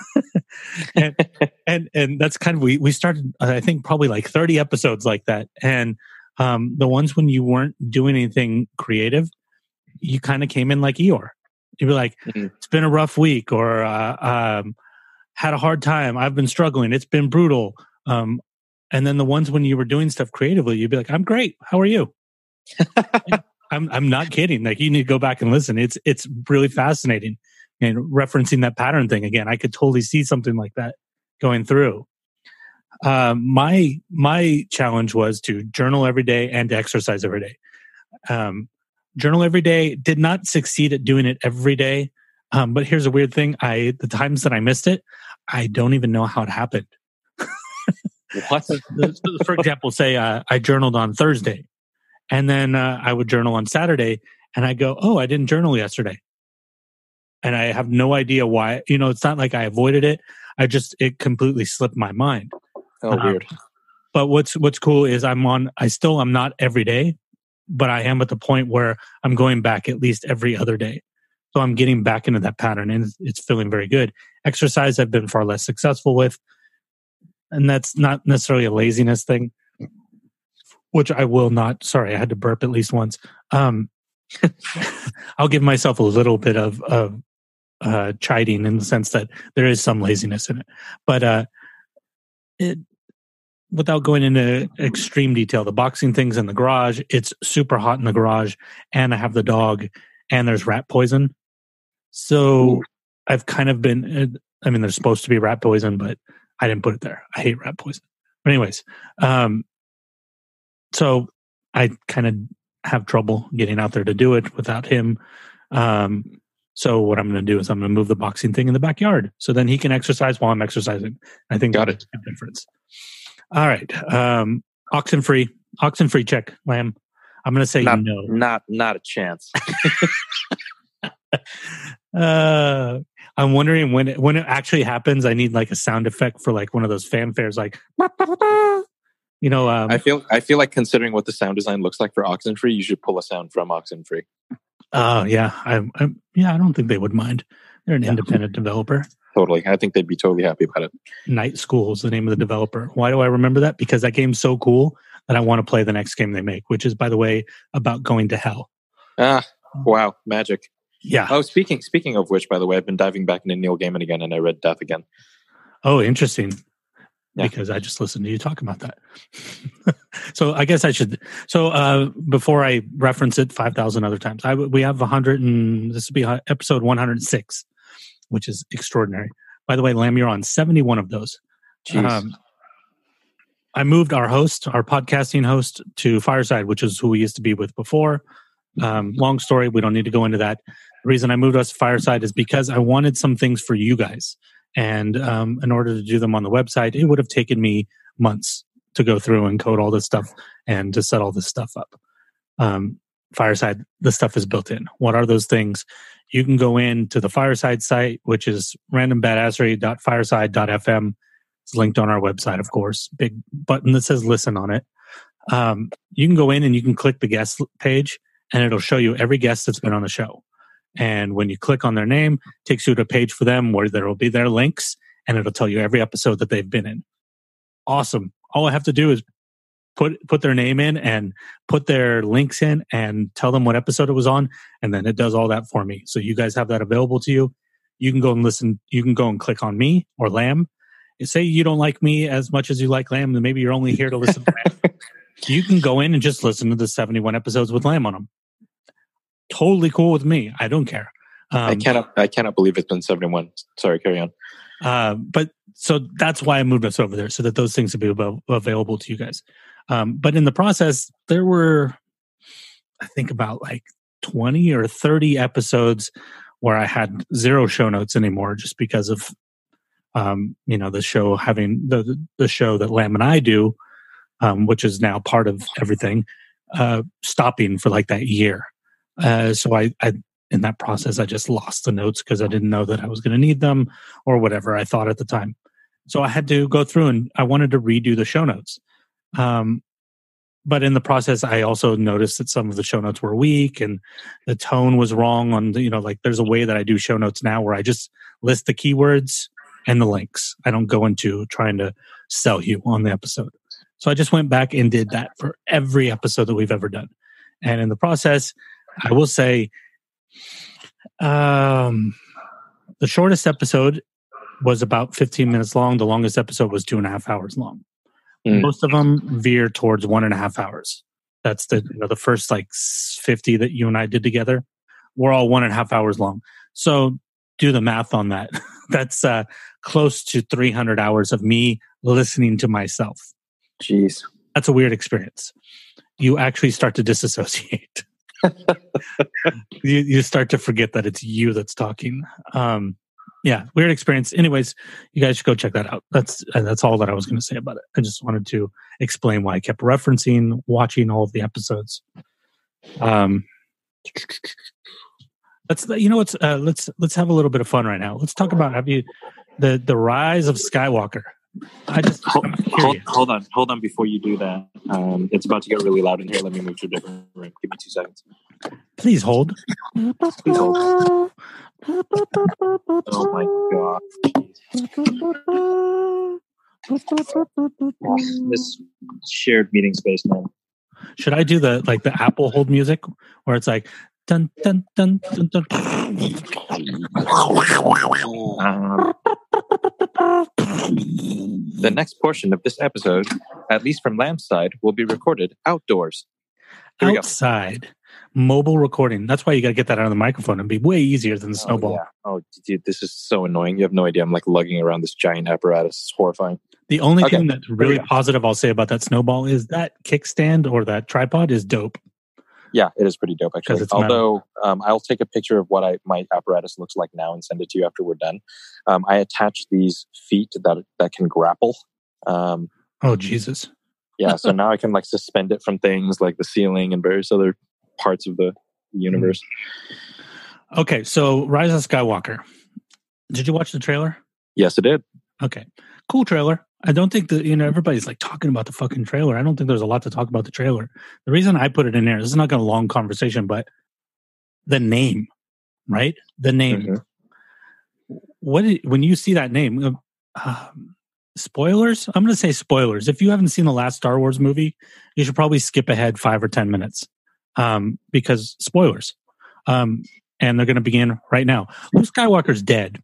S3: and that's kind of we started. I think probably like 30 episodes like that, and the ones when you weren't doing anything creative, you kind of came in like Eeyore. You'd be like, "It's been a rough week," or "Had a hard time. I've been struggling. It's been brutal." And then the ones when you were doing stuff creatively, you'd be like, "I'm great. How are you?" I'm not kidding. Like you need to go back and listen. It's really fascinating. And referencing that pattern thing again, I could totally see something like that going through. My challenge was to journal every day and to exercise every day. Journal every day. Did not succeed at doing it every day. But here's a weird thing. The times that I missed it, I don't even know how it happened.
S2: What?
S3: For example, say I journaled on Thursday, and then I would journal on Saturday, and I go, "Oh, I didn't journal yesterday," and I have no idea why. It's not like I avoided it. It completely slipped my mind.
S2: Oh, weird.
S3: But what's cool is I'm not every day, but I am at the point where I'm going back at least every other day. So I'm getting back into that pattern, and it's feeling very good. Exercise I've been far less successful with. And that's not necessarily a laziness thing, which I will not. Sorry, I had to burp at least once. I'll give myself a little bit of chiding in the sense that there is some laziness in it. But without going into extreme detail, the boxing thing's in the garage. It's super hot in the garage, and I have the dog, and there's rat poison. So I've kind of been. There's supposed to be rat poison, but I didn't put it there. I hate rat poison. But anyways, so I kind of have trouble getting out there to do it without him. So what I'm going to do is I'm going to move the boxing thing in the backyard, so then he can exercise while I'm exercising. I think
S2: Got it.
S3: Makes a difference. All right, oxen free check, Lamb. I'm going to say no.
S2: Not a chance.
S3: I'm wondering when it actually happens. I need like a sound effect for like one of those fanfares, like I
S2: feel like considering what the sound design looks like for Oxenfree, you should pull a sound from Oxenfree.
S3: Yeah, I don't think they would mind. They're an independent developer.
S2: Totally, I think they'd be totally happy about it.
S3: Night School is the name of the developer. Why do I remember that? Because that game's so cool that I want to play the next game they make, which is, by the way, about going to hell.
S2: Wow, magic.
S3: Yeah.
S2: Oh, speaking of which, by the way, I've been diving back into Neil Gaiman again, and I read Death again.
S3: Oh, interesting.
S2: Yeah.
S3: Because I just listened to you talk about that. So I guess I should. So before I reference it 5,000 other times, we have 100, and this will be episode 106, which is extraordinary. By the way, Lamb, you're on 71 of those. I moved our podcasting host, to Fireside, which is who we used to be with before. Long story. We don't need to go into that. The reason I moved us to Fireside is because I wanted some things for you guys. And in order to do them on the website, it would have taken me months to go through and code all this stuff and to set all this stuff up. Fireside, the stuff is built in. What are those things? You can go into the Fireside site, which is randombadassery.fireside.fm. It's linked on our website, of course. Big button that says listen on it. You can go in and you can click the guest page, and it'll show you every guest that's been on the show. And when you click on their name, it takes you to a page for them where there will be their links, and it'll tell you every episode that they've been in. Awesome. All I have to do is put their name in and put their links in and tell them what episode it was on, and then it does all that for me. So you guys have that available to you. You can go and listen. You can go and click on me or Lamb. Say you don't like me as much as you like Lamb, then maybe you're only here to listen to Lamb. You can go in and just listen to the 71 episodes with Lamb on them. Totally cool with me. I don't care.
S2: I cannot believe it's been 71. Sorry, carry on.
S3: But so that's why I moved us over there, so that those things would be available to you guys. But in the process, there were, I think, about like 20 or 30 episodes where I had zero show notes anymore, just because of the show having the show that Lamb and I do, which is now part of everything, stopping for like that year. So I in that process, I just lost the notes because I didn't know that I was going to need them or whatever I thought at the time. So I had to go through, and I wanted to redo the show notes. But in the process, I also noticed that some of the show notes were weak and the tone was wrong on like there's a way that I do show notes now where I just list the keywords and the links. I don't go into trying to sell you on the episode. So I just went back and did that for every episode that we've ever done. And in the process, I will say, the shortest episode was about 15 minutes long. The longest episode was 2.5 hours long. Most of them veer towards 1.5 hours. That's the first like 50 that you and I did together. We're all 1.5 hours long. So do the math on that. That's close to 300 hours of me listening to myself.
S2: Jeez.
S3: That's a weird experience. You actually start to disassociate. you start to forget that it's you that's talking. Yeah, weird experience. Anyways, you guys should go check that out. That's all that I was going to say about it. I just wanted to explain why I kept referencing watching all of the episodes. Let's let's have a little bit of fun right now. Let's talk about the rise of Skywalker.
S2: Hold on before you do that. It's about to get really loud in here. Let me move to a different room. Give me 2 seconds.
S3: Please hold.
S2: Please hold. Oh my god. This shared meeting space, man.
S3: Should I do the Apple hold music where it's like dun dun dun dun dun?
S2: The next portion of this episode, at least from Lamb's side, will be recorded outdoors. Here
S3: Outside. Mobile recording. That's why you got to get that out of the microphone and be way easier than the Snowball.
S2: Yeah. Oh, dude, this is so annoying. You have no idea. I'm like lugging around this giant apparatus. It's horrifying.
S3: The only thing that's really positive I'll say about that Snowball is that kickstand or that tripod is dope.
S2: Yeah, it is pretty dope, actually. Although I'll take a picture of what my apparatus looks like now and send it to you after we're done. I attach these feet that can grapple.
S3: Oh, Jesus.
S2: Yeah, so now I can like suspend it from things like the ceiling and various other parts of the universe.
S3: Okay, so Rise of Skywalker. Did you watch the trailer?
S2: Yes, I did.
S3: Okay, cool trailer. I don't think that, everybody's like talking about the fucking trailer. I don't think there's a lot to talk about the trailer. The reason I put it in there, this is not going to long conversation, but the name, right? The name. Mm-hmm. When you see that name, spoilers? I'm going to say spoilers. If you haven't seen the last Star Wars movie, you should probably skip ahead 5 or 10 minutes because spoilers. And they're going to begin right now. Luke Skywalker's dead.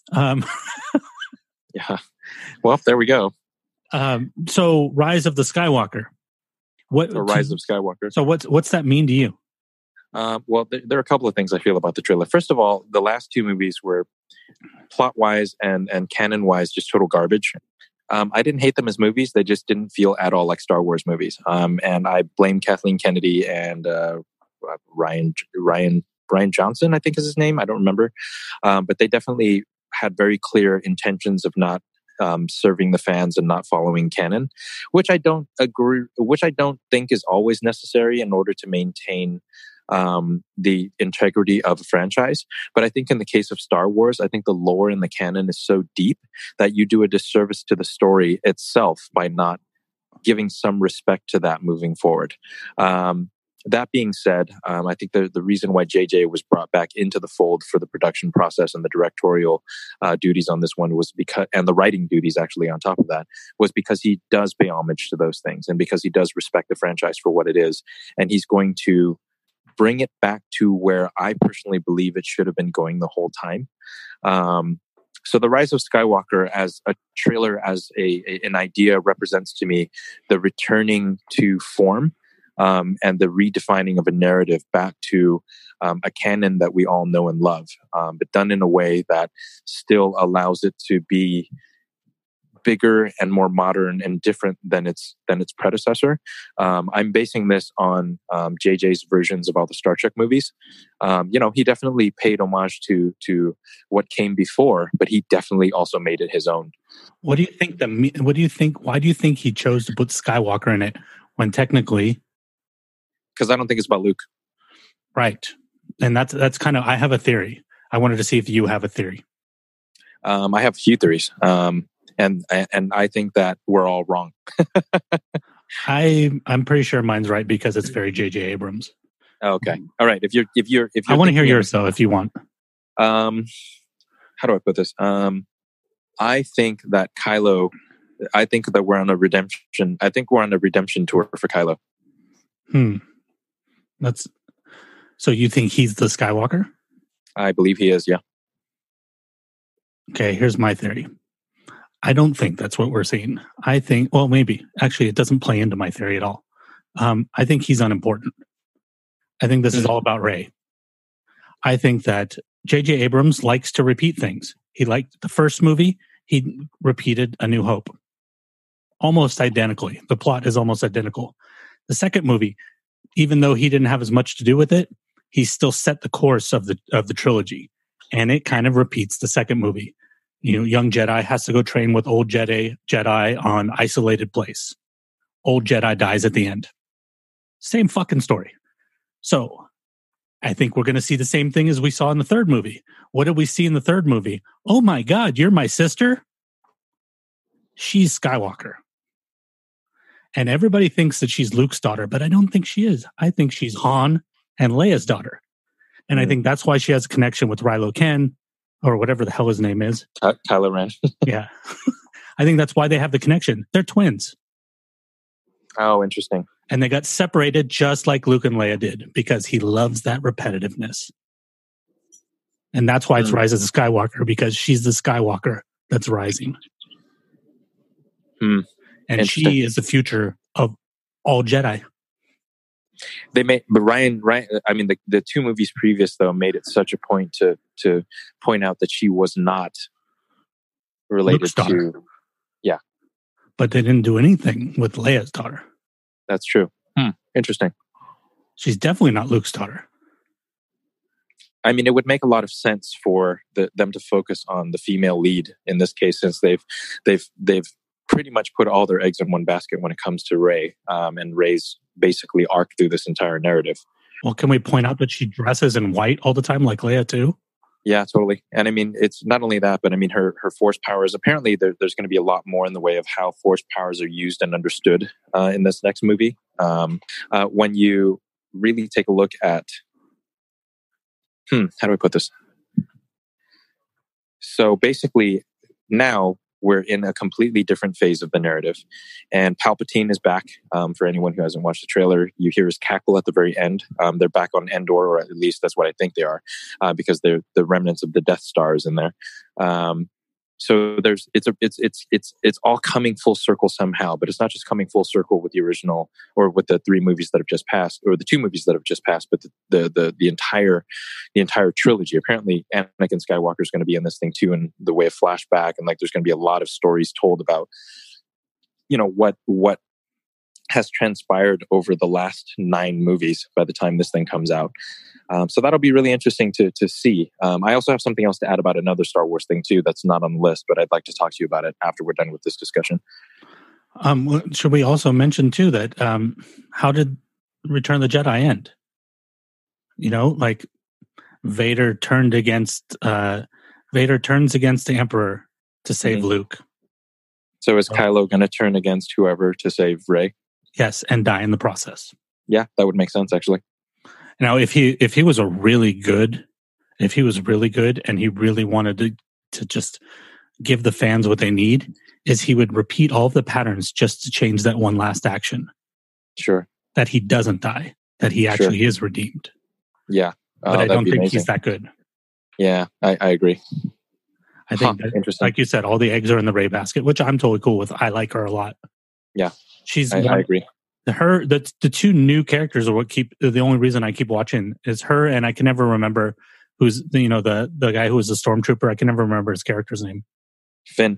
S2: Yeah. Well, there we go.
S3: So, Rise of the Skywalker.
S2: Rise of Skywalker.
S3: So, what's that mean to you?
S2: Well, there are a couple of things I feel about the trailer. First of all, the last 2 movies were plot-wise and canon-wise just total garbage. I didn't hate them as movies. They just didn't feel at all like Star Wars movies. And I blame Kathleen Kennedy and Ryan Johnson, I think is his name. I don't remember. But they definitely had very clear intentions of not serving the fans and not following canon, which I don't think is always necessary in order to maintain the integrity of a franchise. But I think in the case of Star Wars, I think the lore in the canon is so deep that you do a disservice to the story itself by not giving some respect to that moving forward. That being said, I think the reason why JJ was brought back into the fold for the production process and the directorial duties on this one was because, and the writing duties actually on top of that, was because he does pay homage to those things and because he does respect the franchise for what it is. And he's going to bring it back to where I personally believe it should have been going the whole time. So the Rise of Skywalker as a trailer, as an idea, represents to me the returning to form. And the redefining of a narrative back to a canon that we all know and love, but done in a way that still allows it to be bigger and more modern and different than its predecessor. I'm basing this on JJ's versions of all the Star Trek movies. He definitely paid homage to what came before, but he definitely also made it his own.
S3: What do you think? Why do you think he chose to put Skywalker in it when technically?
S2: Because I don't think it's about Luke.
S3: Right. And that's kind of, I have a theory. I wanted to see if you have a theory.
S2: I have a few theories. And I think that we're all wrong.
S3: I'm pretty sure mine's right because it's very J.J. Abrams.
S2: Okay. All right. If you're
S3: I want to hear yours though, if you want.
S2: How do I put this? I think that Kylo, I think that we're on a redemption. I think we're on a redemption tour for Kylo.
S3: So you think he's the Skywalker?
S2: I believe he is, yeah.
S3: Okay, here's my theory. I don't think that's what we're seeing. I think, well, maybe. Actually, it doesn't play into my theory at all. I think he's unimportant. I think this is all about Rey. I think that J.J. Abrams likes to repeat things. He liked the first movie. He repeated A New Hope. almost identically. The plot is almost identical. The second movie, even though he didn't have as much to do with it, he still set the course of the trilogy, and it kind of repeats the second movie. You know, young Jedi has to go train with old Jedi on isolated place. Old Jedi dies at the end. Same fucking story. So I think we're going to see the same thing as we saw in the third movie. What did we see in the third movie? Oh my God, you're my sister? She's Skywalker. And everybody thinks that she's Luke's daughter, but I don't think she is. I think she's Han and Leia's daughter. And I think that's why she has a connection with Rilo Ken, or whatever the hell his name is.
S2: Kylo Ren.
S3: Yeah. I think that's why they have the connection. They're twins.
S2: Oh, interesting.
S3: And they got separated just like Luke and Leia did, because he loves that repetitiveness. And that's why it's Rise of the Skywalker, because she's the Skywalker that's rising. And she is the future of all Jedi.
S2: They made, but Ryan. I mean, the two movies previous though made it such a point to point out that she was not related to. Yeah,
S3: but they didn't do anything with Leia's daughter.
S2: That's true. Interesting.
S3: She's definitely not Luke's daughter.
S2: I mean, it would make a lot of sense for them to focus on the female lead in this case, since they've pretty much put all their eggs in one basket when it comes to Rey, and Rey's basically arc through this entire narrative.
S3: Well, can we point out that she dresses in white all the time, like Leia too?
S2: Yeah, totally. And I mean, it's not only that, but I mean, her force powers, apparently there's going to be a lot more in the way of how force powers are used and understood in this next movie. When you really take a look at, how do I put this? So basically now we're in a completely different phase of the narrative, and Palpatine is back. For anyone who hasn't watched the trailer, you hear his cackle at the very end. They're back on Endor, or at least that's what I think they are, because they're the remnants of the Death Stars in there. So it's all coming full circle somehow, but it's not just coming full circle with the original or with the three movies that have just passed, or the two movies that have just passed, but the entire trilogy. Apparently, Anakin Skywalker is going to be in this thing too, in the way of flashback, and like there's going to be a lot of stories told about, you know, what has transpired over the last 9 movies by the time this thing comes out. So that'll be really interesting to see. I also have something else to add about another Star Wars thing too that's not on the list, but I'd like to talk to you about it after we're done with this discussion.
S3: Should we also mention too that how did Return of the Jedi end? You know, like Vader turns against the Emperor to save Luke.
S2: So is Kylo going to turn against whoever to save Rey?
S3: Yes, and die in the process.
S2: Yeah, that would make sense actually.
S3: Now, if he was really good, and he really wanted to just give the fans what they need, is he would repeat all of the patterns just to change that one last action.
S2: Sure. That
S3: he doesn't die, that he actually is redeemed.
S2: Yeah.
S3: But I don't think he's that good.
S2: Yeah, I agree.
S3: I think that, interesting. Like you said, all the eggs are in the Rey basket, which I'm totally cool with. I like her a lot.
S2: Yeah.
S3: I
S2: agree.
S3: The two new characters are the only reason I keep watching is her, and I can never remember who's the guy who was a stormtrooper. I can never remember his character's name.
S2: Finn.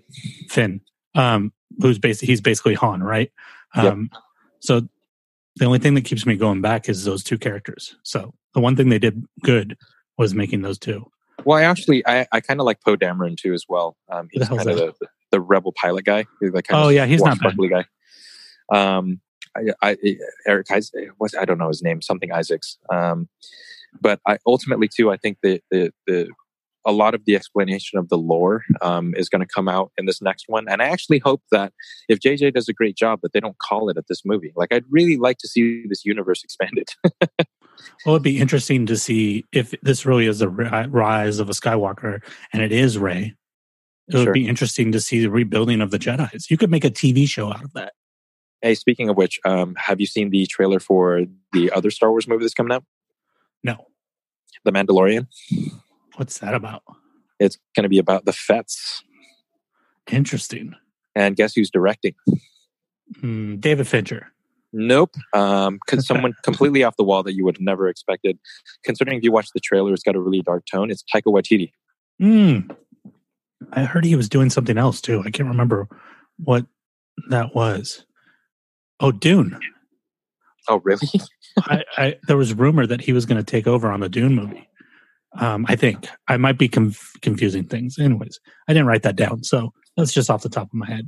S3: He's basically Han, right?
S2: Yep.
S3: So the only thing that keeps me going back is those two characters. So the one thing they did good was making those two.
S2: Well, I kind of like Poe Dameron too as well. He's kind of the rebel pilot guy. He's
S3: he's not bad.
S2: Guy. Eric Isaac, I don't know his name, something Isaacs. But ultimately too, I think a lot of the explanation of the lore is going to come out in this next one. And I actually hope that if JJ does a great job, that they don't call it at this movie. Like, I'd really like to see this universe expanded.
S3: Well, it'd be interesting to see if this really is a rise of a Skywalker and it is Rey. It would be interesting to see the rebuilding of the Jedis. You could make a TV show out of that.
S2: Hey, speaking of which, have you seen the trailer for the other Star Wars movie that's coming out?
S3: No.
S2: The Mandalorian?
S3: What's that about?
S2: It's going to be about the Fets.
S3: Interesting.
S2: And guess who's directing?
S3: David Fincher.
S2: Nope. Someone completely off the wall that you would have never expected. Considering if you watch the trailer, it's got a really dark tone. It's Taika Waititi.
S3: I heard he was doing something else too. I can't remember what that was. Oh, Dune.
S2: Oh, really?
S3: There was rumor that he was going to take over on the Dune movie. I think I might be confusing things. Anyways, I didn't write that down, so that's just off the top of my head.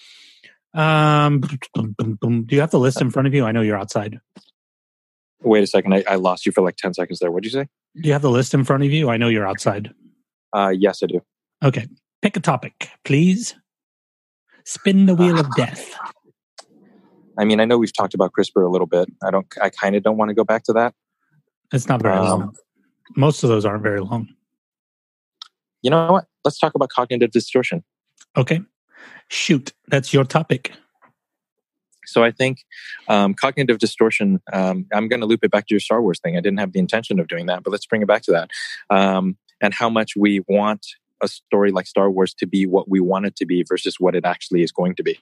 S3: Do you have the list in front of you? I know you're outside.
S2: Wait a second. I lost you for like 10 seconds there. What did you say?
S3: Do you have the list in front of you? I know you're outside.
S2: Yes, I do.
S3: Okay. Pick a topic, please. Spin the wheel of death.
S2: I mean, I know we've talked about CRISPR a little bit. I kind of don't want to go back to that.
S3: It's not very long. Most of those aren't very long.
S2: You know what? Let's talk about cognitive distortion.
S3: Okay. Shoot. That's your topic.
S2: So I think cognitive distortion, I'm going to loop it back to your Star Wars thing. I didn't have the intention of doing that, but let's bring it back to that. And how much we want a story like Star Wars to be what we want it to be versus what it actually is going to be.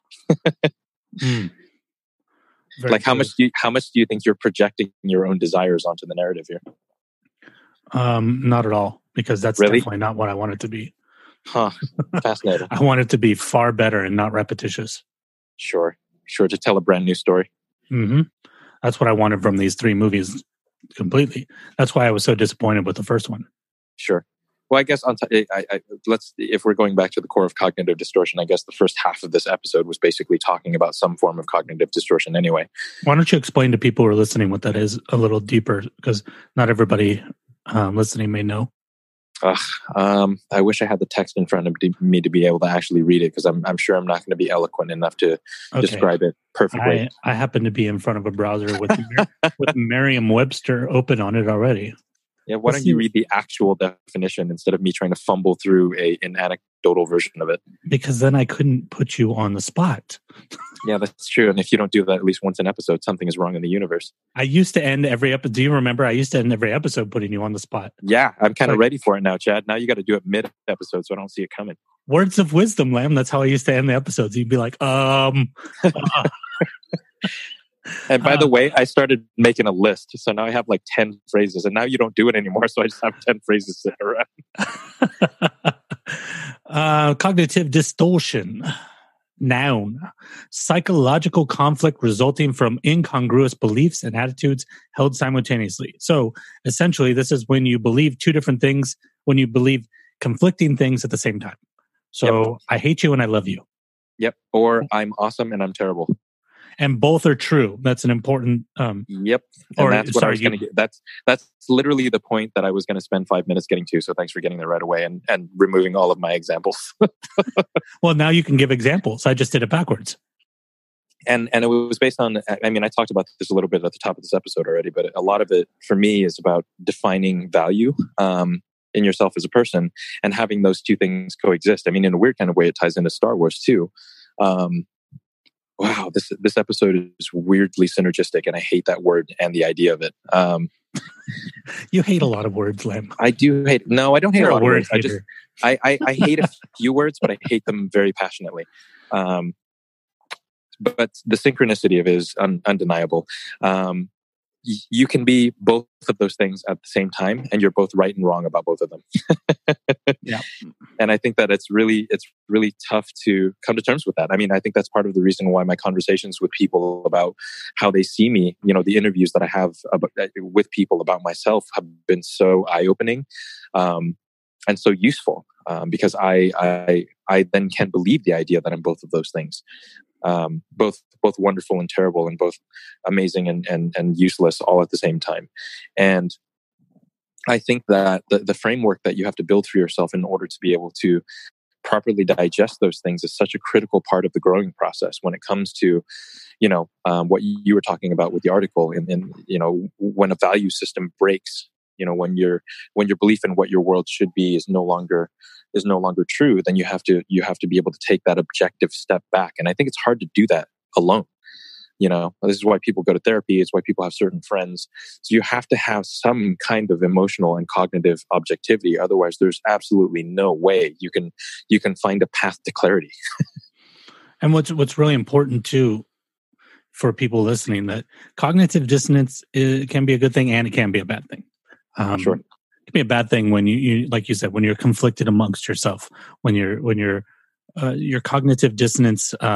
S2: Like how much do you think you're projecting your own desires onto the narrative here?
S3: Not at all, because that's definitely not what I want it to be.
S2: Huh. Fascinating.
S3: I want it to be far better and not repetitious.
S2: Sure, to tell a brand new story.
S3: Mm-hmm. That's what I wanted from these three movies completely. That's why I was so disappointed with the first one.
S2: Sure. Well, I guess if we're going back to the core of cognitive distortion, I guess the first half of this episode was basically talking about some form of cognitive distortion anyway.
S3: Why don't you explain to people who are listening what that is a little deeper? Because not everybody listening may know.
S2: I wish I had the text in front of me to be able to actually read it, because I'm sure I'm not going to be eloquent enough to describe it perfectly.
S3: I happen to be in front of a browser with Merriam-Webster open on it already.
S2: Yeah, why don't you read the actual definition instead of me trying to fumble through an anecdotal version of it?
S3: Because then I couldn't put you on the spot.
S2: Yeah, that's true. And if you don't do that at least once an episode, something is wrong in the universe.
S3: I used to end every episode. Do you remember? I used to end every episode putting you on the spot.
S2: Yeah, I'm kind of ready for it now, Chad. Now you got to do it mid-episode so I don't see it coming.
S3: Words of wisdom, Lamb. That's how I used to end the episodes. You'd be like,
S2: And by the way, I started making a list. So now I have like 10 phrases. And now you don't do it anymore. So I just have 10 phrases sitting
S3: around. Cognitive distortion. Noun. Psychological conflict resulting from incongruous beliefs and attitudes held simultaneously. So essentially, this is when you believe two different things, when you believe conflicting things at the same time. So yep. I hate you and I love you.
S2: Yep. Or I'm awesome and I'm terrible.
S3: And both are true. That's an important.
S2: Yep. And that's what I was going to get. That's literally the point that I was going to spend 5 minutes getting to. So thanks for getting there right away and removing all of my examples.
S3: Well, now you can give examples. I just did it backwards.
S2: And it was based on, I mean, I talked about this a little bit at the top of this episode already, but a lot of it for me is about defining value in yourself as a person and having those two things coexist. I mean, in a weird kind of way, it ties into Star Wars too. Wow, this episode is weirdly synergistic, and I hate that word and the idea of it.
S3: You hate a lot of words, Lam.
S2: I do hate. No, I don't hate
S3: You're
S2: a lot of words.
S3: Hater.
S2: I hate a few words, but I hate them very passionately. But the synchronicity of it is undeniable. You can be both of those things at the same time, and you're both right and wrong about both of them.
S3: Yeah.
S2: And I think that it's really tough to come to terms with that. I mean, I think that's part of the reason why my conversations with people about how they see me, the interviews that I have with people about myself have been so eye-opening and so useful because I then can believe the idea that I'm both of those things. Both wonderful and terrible, and both amazing and useless all at the same time. And I think that the framework that you have to build for yourself in order to be able to properly digest those things is such a critical part of the growing process when it comes to, what you were talking about with the article. And when a value system breaks, when your belief in what your world should be is no longer true, then you have to be able to take that objective step back. And I think it's hard to do that alone. This is why people go to therapy. It's why people have certain friends. So you have to have some kind of emotional and cognitive objectivity. Otherwise, there's absolutely no way you can find a path to clarity.
S3: And what's really important too for people listening, that cognitive dissonance can be a good thing and it can be a bad thing.
S2: Sure.
S3: It can be a bad thing when you like you said, when you're conflicted amongst yourself, when your cognitive dissonance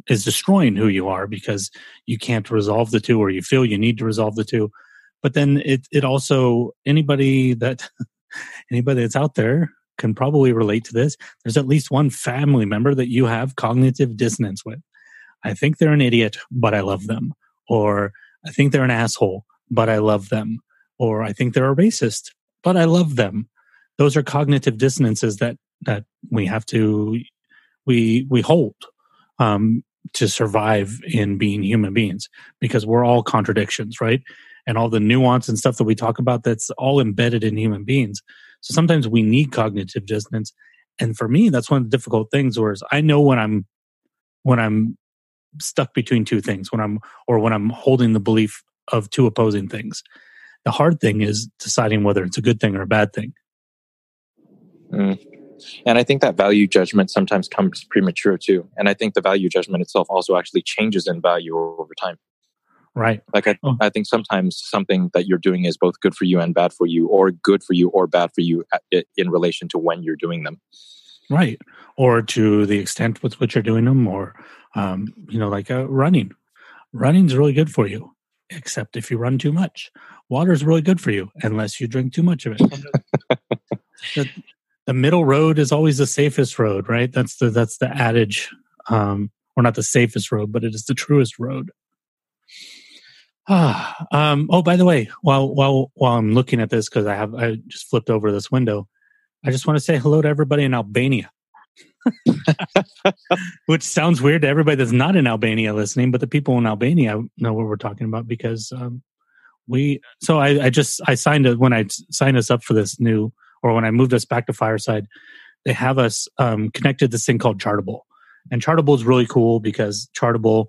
S3: is destroying who you are because you can't resolve the two, or you feel you need to resolve the two. But then it also, anybody that's out there can probably relate to this. There's at least one family member that you have cognitive dissonance with. I think they're an idiot, but I love them. Or I think they're an asshole, but I love them. Or I think they're a racist, but I love them. Those are cognitive dissonances that we have to, we hold to survive in being human beings, because we're all contradictions, right? And all the nuance and stuff that we talk about, that's all embedded in human beings. So sometimes we need cognitive dissonance. And for me, that's one of the difficult things, whereas I know when I'm stuck between two things, when I'm holding the belief of two opposing things. The hard thing is deciding whether it's a good thing or a bad thing.
S2: And I think that value judgment sometimes comes premature too. And I think the value judgment itself also actually changes in value over time.
S3: Right.
S2: Like I think sometimes something that you're doing is both good for you and bad for you, or good for you or bad for you in relation to when you're doing them.
S3: Right. Or to the extent with which you're doing them, or, like running. Running's really good for you, except if you run too much. Water's really good for you, unless you drink too much of it. The middle road is always the safest road, right? That's the adage, or not the safest road, but it is the truest road. Oh, by the way, while I'm looking at this, because I just flipped over this window, I just want to say hello to everybody in Albania. Which sounds weird to everybody that's not in Albania listening, but the people in Albania know what we're talking about, because I signed it when I signed us up for this new, or when I moved us back to Fireside, they have us connected to this thing called Chartable. And Chartable is really cool because Chartable,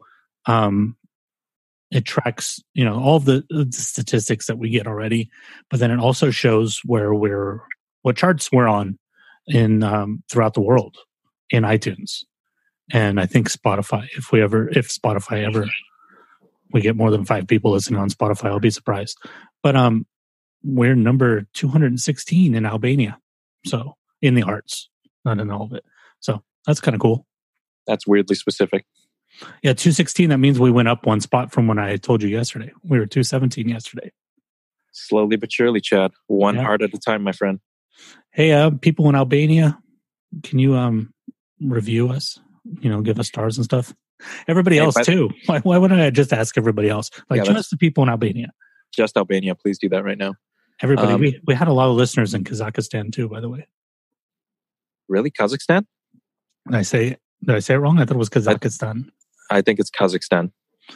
S3: it tracks, all the statistics that we get already, but then it also shows what charts we're on in throughout the world in iTunes. And I think Spotify, if Spotify ever, we get more than 5 people listening on Spotify, I'll be surprised. But we're number 216 in Albania. So in the arts, not in all of it. So that's kind of cool.
S2: That's weirdly specific.
S3: Yeah, 216, that means we went up one spot from when I told you yesterday. We were 217 yesterday.
S2: Slowly but surely, Chad. One heart at a time, my friend.
S3: Hey, people in Albania, can you review us? Give us stars and stuff. Everybody else too. Why wouldn't I just ask everybody else? Just the people in Albania. Just
S2: Albania. Please do that right now.
S3: Everybody. We had a lot of listeners in Kazakhstan too, by the way.
S2: Really? Kazakhstan?
S3: Did I say it wrong? I thought it was Kazakhstan.
S2: I think it's Kazakhstan.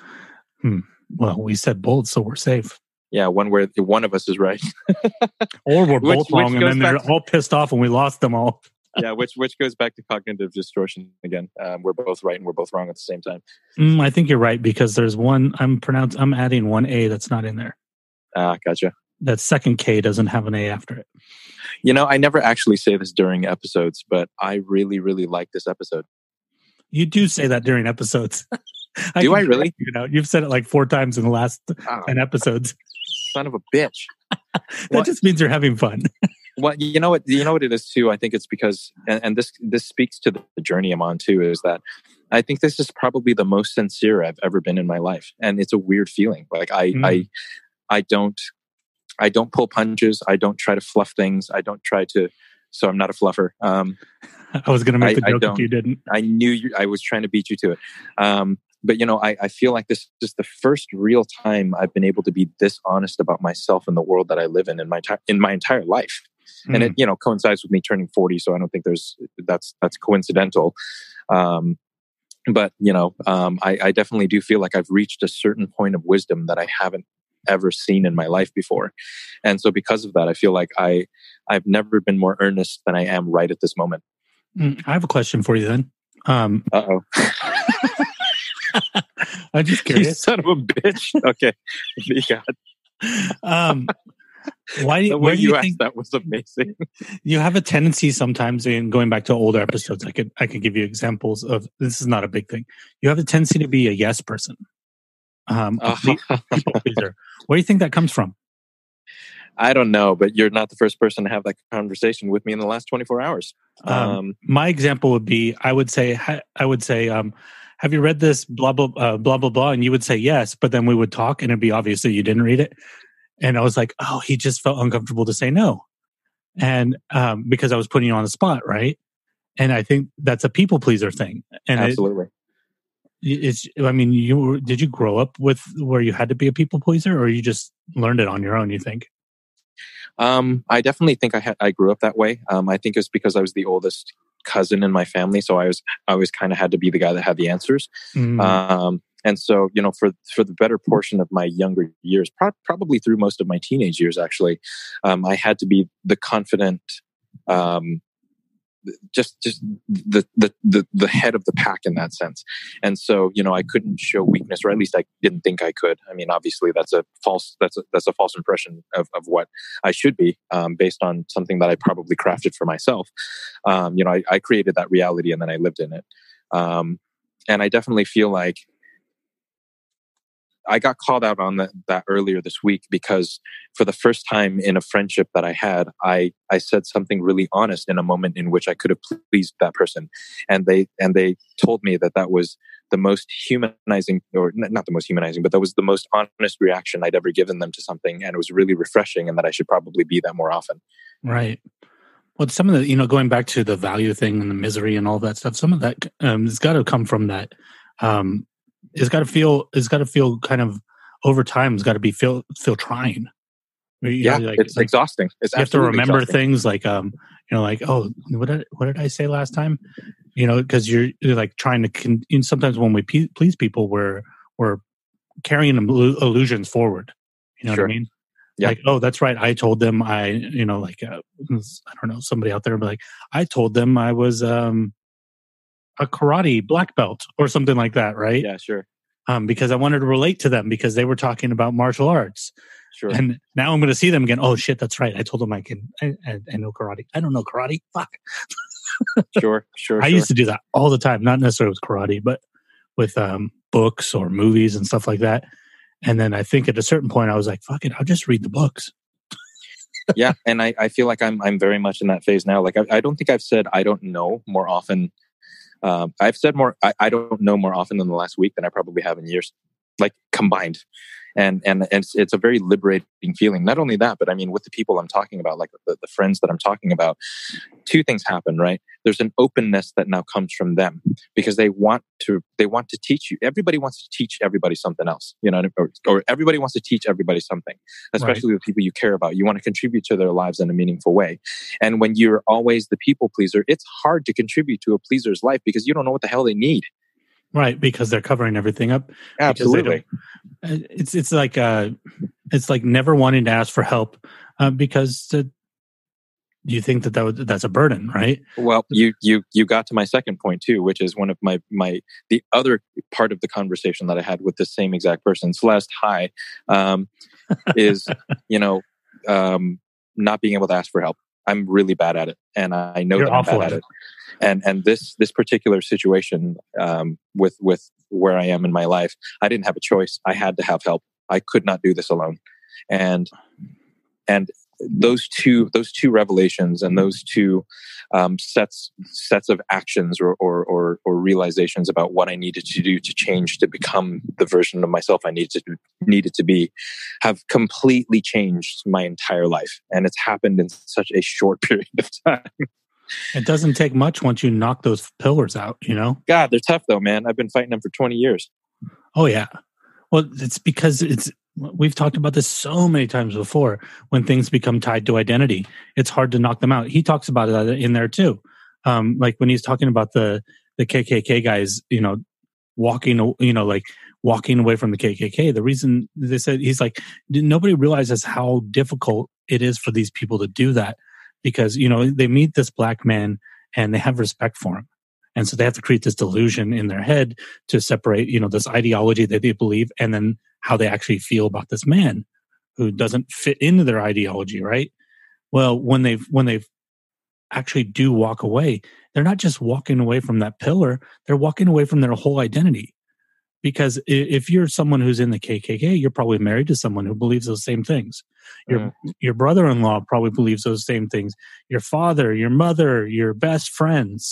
S3: Well, we said both, so we're safe.
S2: Yeah, one of us is right.
S3: Or we're both wrong, and then they're all pissed off and we lost them all.
S2: Yeah, which goes back to cognitive distortion again. We're both right and we're both wrong at the same time.
S3: I think you're right, because there's one, I'm adding one A that's not in there.
S2: Gotcha.
S3: That second K doesn't have an A after it.
S2: I never actually say this during episodes, but I really, really like this episode.
S3: You do say that during episodes.
S2: Do I really?
S3: You've said it like 4 times in the last 10 episodes.
S2: Son of a bitch.
S3: That just means you're having fun.
S2: Well, you know what it is too. I think it's because, and this speaks to the journey I'm on too, is that I think this is probably the most sincere I've ever been in my life, and it's a weird feeling. Like I don't pull punches. I don't try to fluff things. I don't try to. So I'm not a fluffer.
S3: I was going to make the joke if you didn't.
S2: I knew I was trying to beat you to it. But I feel like this is the first real time I've been able to be this honest about myself and the world that I live in my entire life. And it, coincides with me turning 40. So I don't think that's coincidental. But I definitely do feel like I've reached a certain point of wisdom that I haven't ever seen in my life before. And so because of that, I feel like I've never been more earnest than I am right at this moment.
S3: I have a question for you then.
S2: Uh-oh.
S3: I'm just curious.
S2: You son of a bitch. Okay.
S3: Why
S2: the way you asked that was amazing.
S3: You have a tendency sometimes, in going back to older episodes, I could give you examples of, this is not a big thing. You have a tendency to be a yes person. People pleaser. Where do you think that comes from?
S2: I don't know, but you're not the first person to have that conversation with me in the last 24 hours.
S3: My example would be, I would say, have you read this blah, blah, blah, blah, blah? And you would say yes, but then we would talk and it'd be obvious that you didn't read it. And I was like, oh, he just felt uncomfortable to say no. And because I was putting you on the spot, right? And I think that's a people pleaser thing. And
S2: absolutely.
S3: I mean, did you grow up with where you had to be a people pleaser, or you just learned it on your own, you think?
S2: I definitely think I grew up that way. I think it's because I was the oldest cousin in my family. So I always kind of had to be the guy that had the answers. And so, for the better portion of my younger years, probably through most of my teenage years, actually, I had to be the confident, just the head of the pack in that sense. And so, I couldn't show weakness, or at least I didn't think I could. I mean, obviously that's a false impression of what I should be, based on something that I probably crafted for myself. I created that reality and then I lived in it. And I definitely feel like I got called out on that earlier this week, because for the first time in a friendship that I had, I said something really honest in a moment in which I could have pleased that person. And they told me that was the most humanizing, or not the most humanizing, but that was the most honest reaction I'd ever given them to something. And it was really refreshing, and that I should probably be that more often.
S3: Right. Well, some of the, going back to the value thing and the misery and all that stuff, some of that has got to come from that. It's got to feel kind of over time. It's got to be feel trying.
S2: It's exhausting. It's
S3: you have to remember things like, like, oh, what did I say last time? Because you're like trying to. Sometimes when we please people, we're carrying illusions forward. You know what I mean? Yeah. Like, oh, that's right. I told them I don't know, somebody out there, but like, I told them I was a karate black belt or something like that, right?
S2: Yeah, sure.
S3: Because I wanted to relate to them because they were talking about martial arts.
S2: Sure.
S3: And now I'm going to see them again. Oh shit, that's right. I told them I know karate. I don't know karate. Fuck.
S2: Sure.
S3: I used to do that all the time, not necessarily with karate, but with books or movies and stuff like that. And then I think at a certain point I was like, fuck it, I'll just read the books.
S2: Yeah, and I feel like I'm very much in that phase now. Like I don't think I've said I don't know more often. I've said I don't know more often in the last week than I probably have in years, like combined. And it's a very liberating feeling. Not only that, but I mean, with the people I'm talking about, like the friends that I'm talking about, two things happen, right? There's an openness that now comes from them because they want to teach you. Everybody wants to teach everybody something else, or everybody wants to teach everybody something, especially the people you care about. You want to contribute to their lives in a meaningful way. And when you're always the people pleaser, it's hard to contribute to a pleaser's life because you don't know what the hell they need.
S3: Right, because they're covering everything up.
S2: Absolutely,
S3: it's like never wanting to ask for help because you think that's a burden, right?
S2: Well, you got to my second point too, which is one of the other part of the conversation that I had with the same exact person, Celeste. Hi, is not being able to ask for help. I'm really bad at it, and I know that I'm bad at it. And this particular situation with where I am in my life, I didn't have a choice. I had to have help. I could not do this alone. And those two revelations and those two sets of actions or realizations about what I needed to do to change to become the version of myself I needed to be have completely changed my entire life. And it's happened in such a short period of time.
S3: It doesn't take much once you knock those pillars out,
S2: God, they're tough though, man. I've been fighting them for 20 years.
S3: Oh yeah. Well, it's because we've talked about this so many times before. When things become tied to identity, it's hard to knock them out. He talks about it in there too. Like when he's talking about the KKK guys, walking away from the KKK. The reason they said, he's like, nobody realizes how difficult it is for these people to do that. Because, they meet this black man and they have respect for him. And so they have to create this delusion in their head to separate, this ideology that they believe and then how they actually feel about this man who doesn't fit into their ideology, right? Well, when they've actually do walk away, they're not just walking away from that pillar, they're walking away from their whole identity. Because if you're someone who's in the KKK, you're probably married to someone who believes those same things. Your brother-in-law probably believes those same things. Your father, your mother, your best friends,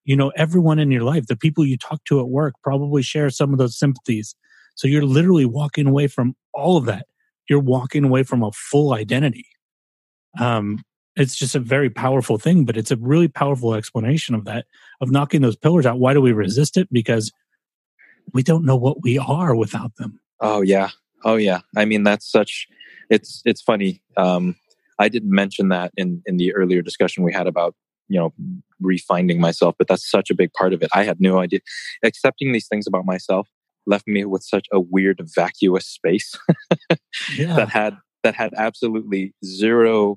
S3: everyone in your life, the people you talk to at work probably share some of those sympathies. So you're literally walking away from all of that. You're walking away from a full identity. It's just a very powerful thing, but it's a really powerful explanation of that, of knocking those pillars out. Why do we resist it? Because we don't know what we are without them.
S2: Oh yeah. I mean, it's funny. I didn't mention that in the earlier discussion we had about, refinding myself, but that's such a big part of it. I had no idea. Accepting these things about myself left me with such a weird vacuous space that had absolutely zero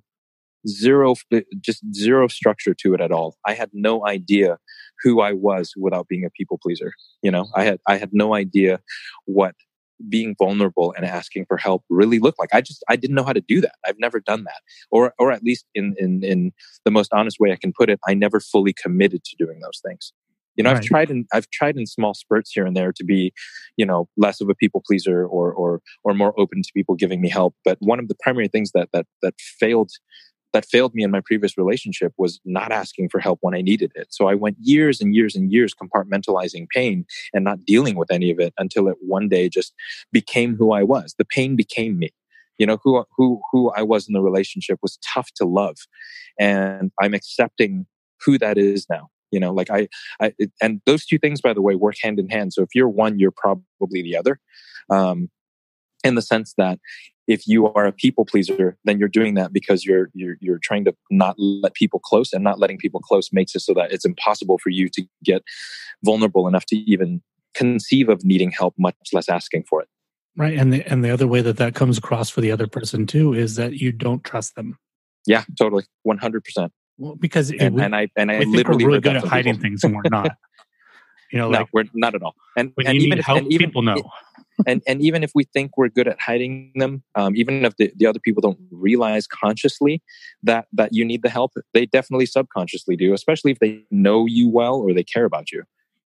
S2: structure to it at all. I had no idea who I was without being a people pleaser. I had no idea what being vulnerable and asking for help really looked like. I didn't know how to do that. I've never done that. Or at least in the most honest way I can put it, I never fully committed to doing those things. Right. I've tried in small spurts here and there to be, less of a people pleaser or more open to people giving me help. But one of the primary things that failed me in my previous relationship was not asking for help when I needed it. So I went years and years and years compartmentalizing pain and not dealing with any of it until it one day just became who I was. The pain became me. Who I was in the relationship was tough to love. And I'm accepting who that is now. And those two things, by the way, work hand in hand. So if you're one, you're probably the other. In the sense that if you are a people pleaser, then you're doing that because you're trying to not let people close, and not letting people close makes it so that it's impossible for you to get vulnerable enough to even conceive of needing help, much less asking for it.
S3: Right. And the other way that comes across for the other person too is that you don't trust them.
S2: Yeah, totally. 100%.
S3: Well, because
S2: I
S3: we
S2: literally
S3: we're really good at hiding things, and we're not.
S2: No, we're not at all. And
S3: even help, people know.
S2: And even if we think we're good at hiding them, even if the other people don't realize consciously that you need the help, they definitely subconsciously do, especially if they know you well or they care about you.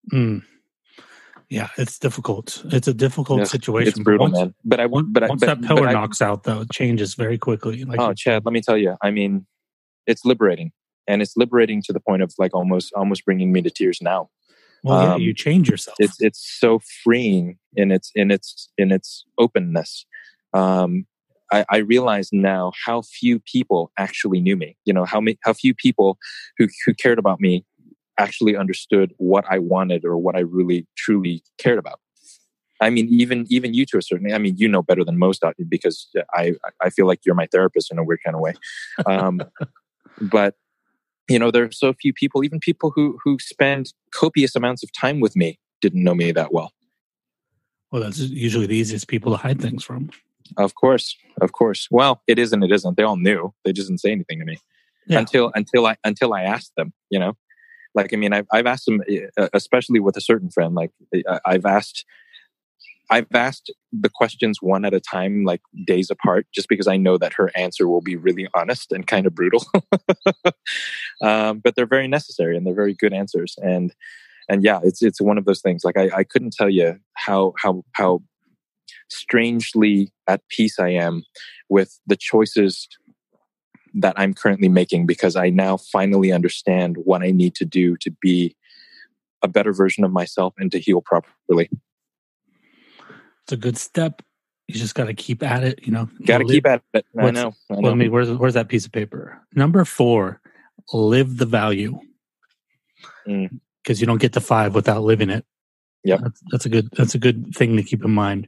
S3: Yeah, it's difficult. It's a difficult situation.
S2: It's brutal, man.
S3: Once that pillar knocks out, though, it changes very quickly.
S2: Chad, let me tell you. I mean, it's liberating, and it's liberating to the point of like almost bringing me to tears now.
S3: Well, you change yourself.
S2: It's so freeing in its openness. I realize now how few people actually knew me. How few people who cared about me actually understood what I wanted or what I really truly cared about. I mean, even you to a certain. I mean, you know better than most because I feel like you're my therapist in a weird kind of way. But there are so few people, even people who spend copious amounts of time with me, didn't know me that well.
S3: Well, that's usually the easiest people to hide things from.
S2: Of course. Well, it is and it isn't. They all knew. They just didn't say anything to me until I asked them. Like, I mean, I've asked them, especially with a certain friend. Like, I've asked the questions one at a time, like days apart, just because I know that her answer will be really honest and kind of brutal. But they're very necessary and they're very good answers. And yeah, it's one of those things. Like I couldn't tell you how strangely at peace I am with the choices that I'm currently making, because I now finally understand what I need to do to be a better version of myself and to heal properly.
S3: It's a good step. You just got to keep at it,
S2: Got to keep at it. I know.
S3: Well, where's that piece of paper? Number 4, live the value. Because you don't get to 5 without living it.
S2: Yep.
S3: That's a good thing to keep in mind.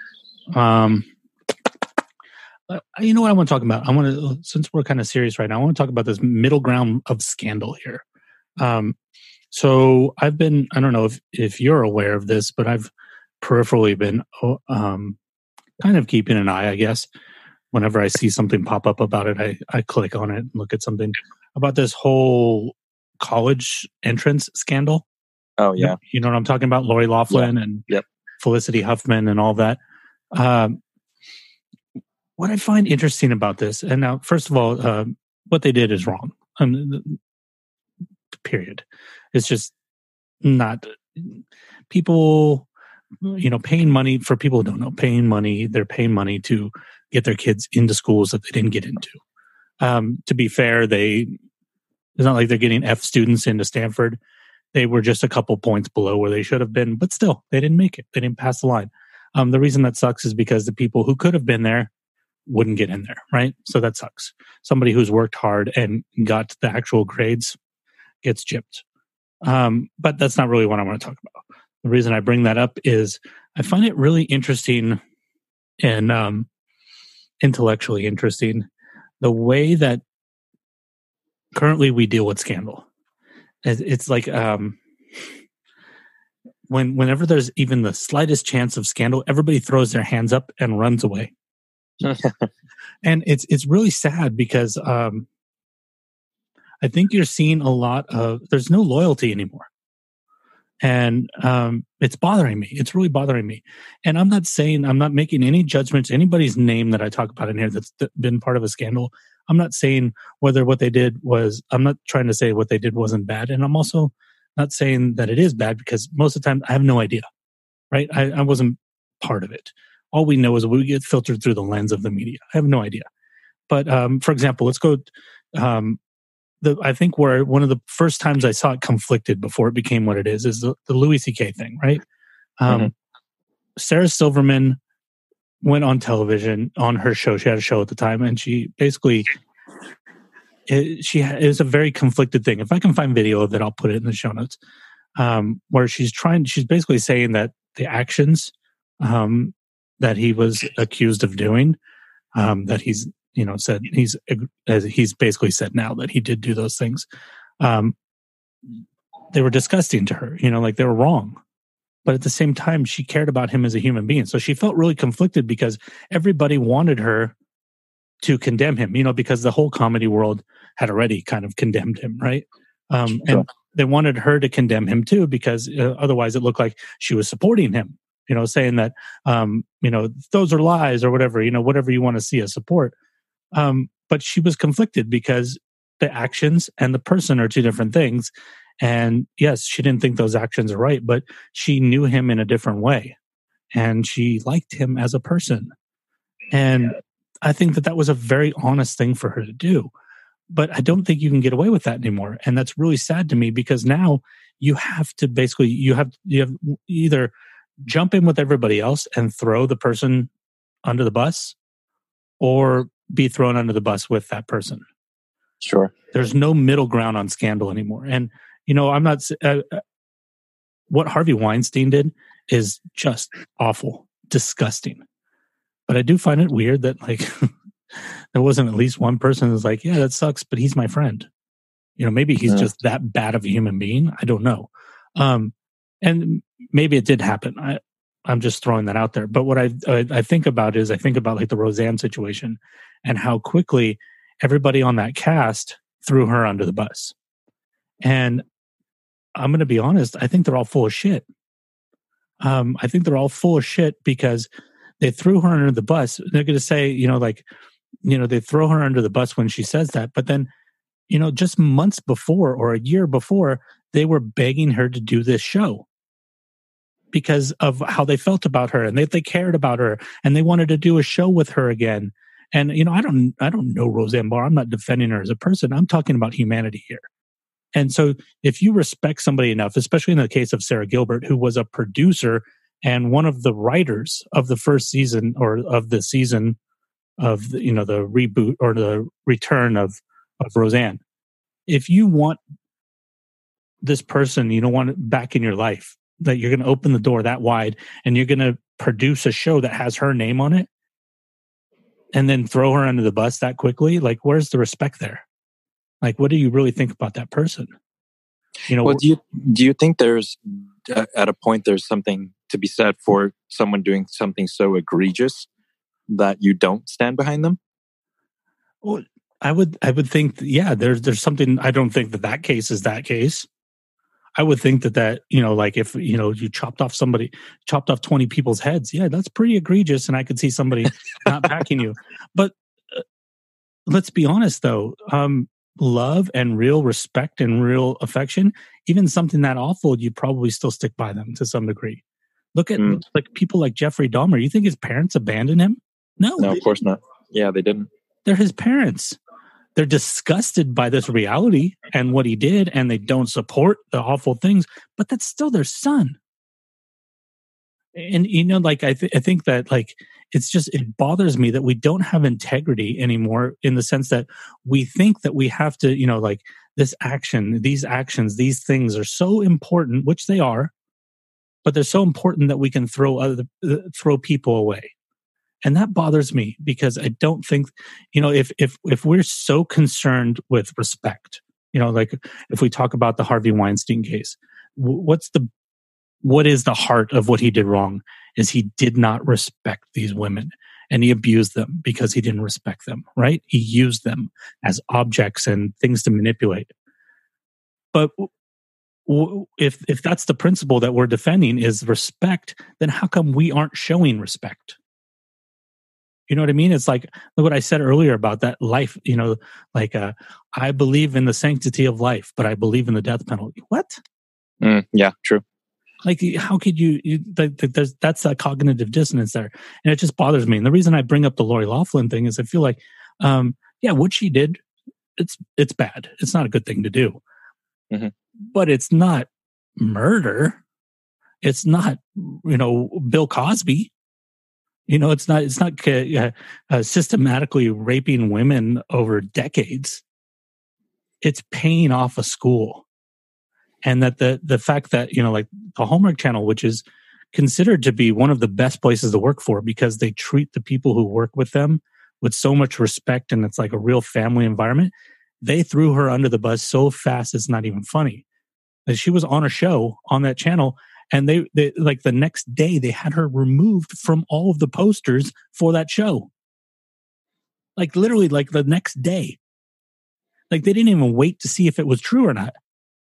S3: You know what I want to talk about? Since we're kind of serious right now, I want to talk about this middle ground of scandal here. So I don't know if you're aware of this, but I've peripherally been kind of keeping an eye, I guess. Whenever I see something pop up about it, I click on it and look at something about this whole college entrance scandal.
S2: Oh, yeah.
S3: You know what I'm talking about? Lori Loughlin and Felicity Huffman and all that. What I find interesting about this, and now, first of all, what they did is wrong. Period. It's just not people... paying money, for people who don't know, they're paying money to get their kids into schools that they didn't get into. To be fair, it's not like they're getting F students into Stanford. they were just a couple points below where they should have been, but still, they didn't make it. They didn't pass the line. The reason that sucks is because the people who could have been there wouldn't get in there, right? So that sucks. Somebody who's worked hard and got the actual grades gets gypped. But that's not really what I want to talk about. The reason I bring that up is I find it really interesting and intellectually interesting the way that currently we deal with scandal. It's like whenever there's even the slightest chance of scandal, everybody throws their hands up and runs away. And it's really sad because I think you're seeing a lot of there's no loyalty anymore. And it's bothering me. It's really bothering me. And I'm not making any judgments. Anybody's name that I talk about in here that's been part of a scandal. I'm not saying whether what they did was, I'm not trying to say what they did wasn't bad. And I'm also not saying that it is bad because most of the time I have no idea, right? I wasn't part of it. All we know is we get filtered through the lens of the media. I have no idea. But for example, let's go, I think where one of the first times I saw it conflicted before it became what it is the Louis C.K. thing, right? Sarah Silverman went on television on her show. She had a show at the time, and she basically it was a very conflicted thing. If I can find video of it, I'll put it in the show notes. Where she's basically saying that the actions that he was accused of doing, that he's said he's basically said now that he did do those things. They were disgusting to her, like they were wrong. But at the same time, she cared about him as a human being. So she felt really conflicted because everybody wanted her to condemn him, because the whole comedy world had already kind of condemned him, right? Sure. And they wanted her to condemn him too, because otherwise it looked like she was supporting him, saying that, those are lies or whatever, whatever you want to see as support. But she was conflicted because the actions and the person are two different things. And yes, she didn't think those actions are right, but she knew him in a different way. And she liked him as a person. And I think that was a very honest thing for her to do. But I don't think you can get away with that anymore. And that's really sad to me because now you have to basically, you have either jump in with everybody else and throw the person under the bus or be thrown under the bus with that person.
S2: Sure.
S3: There's no middle ground on scandal anymore. And, I'm not, what Harvey Weinstein did is just awful, disgusting. But I do find it weird that there wasn't at least one person who's like, yeah, that sucks, but he's my friend. Maybe he's just that bad of a human being. I don't know. And maybe it did happen. I'm just throwing that out there. But what I think about is I think about like the Roseanne situation and how quickly everybody on that cast threw her under the bus. And I'm going to be honest, I think they're all full of shit. I think they're all full of shit because they threw her under the bus. They're going to say, they throw her under the bus when she says that. But then, just months before or a year before, they were begging her to do this show because of how they felt about her and they cared about her and they wanted to do a show with her again. And, I don't know Roseanne Barr. I'm not defending her as a person. I'm talking about humanity here. And so if you respect somebody enough, especially in the case of Sarah Gilbert, who was a producer and one of the writers of the first season or of the season of the reboot or the return of Roseanne, if you want this person, want it back in your life, that you're going to open the door that wide and you're going to produce a show that has her name on it and then throw her under the bus that quickly, where's the respect there? What do you really think about that person?
S2: Well, do you think there's at a point there's something to be said for someone doing something so egregious that you don't stand behind them?
S3: Well, I would think, yeah, there's something. I don't think that case is that case. I would think that if you chopped off 20 people's heads, yeah, that's pretty egregious, and I could see somebody not backing you. But let's be honest, though. Love and real respect and real affection, even something that awful, you probably still stick by them to some degree. Look at people like Jeffrey Dahmer. You think his parents abandoned him? No,
S2: of course not. Yeah, they didn't.
S3: They're his parents. they're disgusted by this reality and what he did, and they don't support the awful things, but that's still their son. And, like, I think that, like, it bothers me that we don't have integrity anymore, in the sense that we think that we have to, like, these actions, these things are so important, which they are, but they're so important that we can throw people away. And that bothers me, because I don't think, if we're so concerned with respect, like, if we talk about the Harvey Weinstein case, what is the heart of what he did wrong? Is he did not respect these women, and he abused them because he didn't respect them, right? He used them as objects and things to manipulate. But if that's the principle that we're defending, is respect, then how come we aren't showing respect? You know what I mean? It's like what I said earlier about that life, I believe in the sanctity of life, but I believe in the death penalty. What?
S2: Yeah, true.
S3: Like, how could that's a cognitive dissonance there. And it just bothers me. And the reason I bring up the Lori Loughlin thing is I feel like, what she did, it's bad. It's not a good thing to do.
S2: Mm-hmm.
S3: But it's not murder. It's not, Bill Cosby. It's not systematically raping women over decades. It's paying off a school. And that the fact that, like the Hallmark Channel, which is considered to be one of the best places to work for, because they treat the people who work with them with so much respect, and it's like a real family environment. They threw her under the bus so fast it's not even funny. And she was on a show on that channel, and they like the next day they had her removed from all of the posters for that show. Like, literally, like the next day. Like, they didn't even wait to see if it was true or not.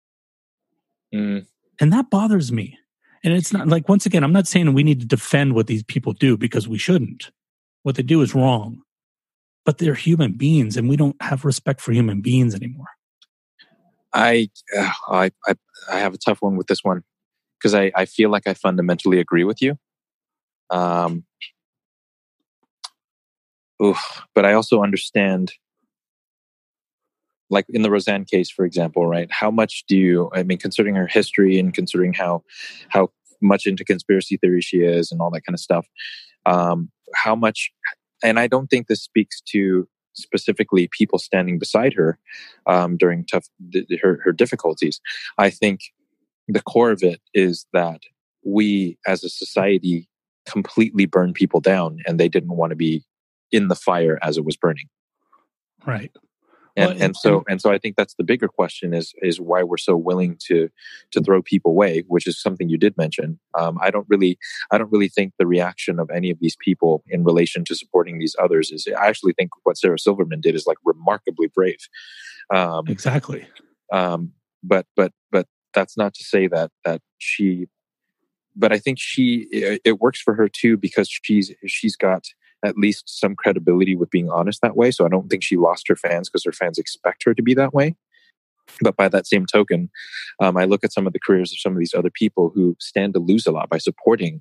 S3: And that bothers me. And it's not like, once again, I'm not saying we need to defend what these people do, because we shouldn't. What they do is wrong. But they're human beings, and we don't have respect for human beings anymore.
S2: I have a tough one with this one, because I feel like I fundamentally agree with you. But I also understand, like in the Roseanne case, for example, right? How much considering her history and considering how much into conspiracy theory she is and all that kind of stuff, how much, and I don't think this speaks to specifically people standing beside her during her difficulties. I think the core of it is that we as a society completely burned people down, and they didn't want to be in the fire as it was burning.
S3: Right.
S2: And so I think that's the bigger question is why we're so willing to throw people away, which is something you did mention. I don't really think the reaction of any of these people in relation to supporting these others is. I actually think what Sarah Silverman did is like remarkably brave.
S3: Exactly.
S2: But that's not to say that she. But I think it works for her too, because she's got at least some credibility with being honest that way. So I don't think she lost her fans because her fans expect her to be that way. But by that same token, I look at some of the careers of some of these other people who stand to lose a lot by supporting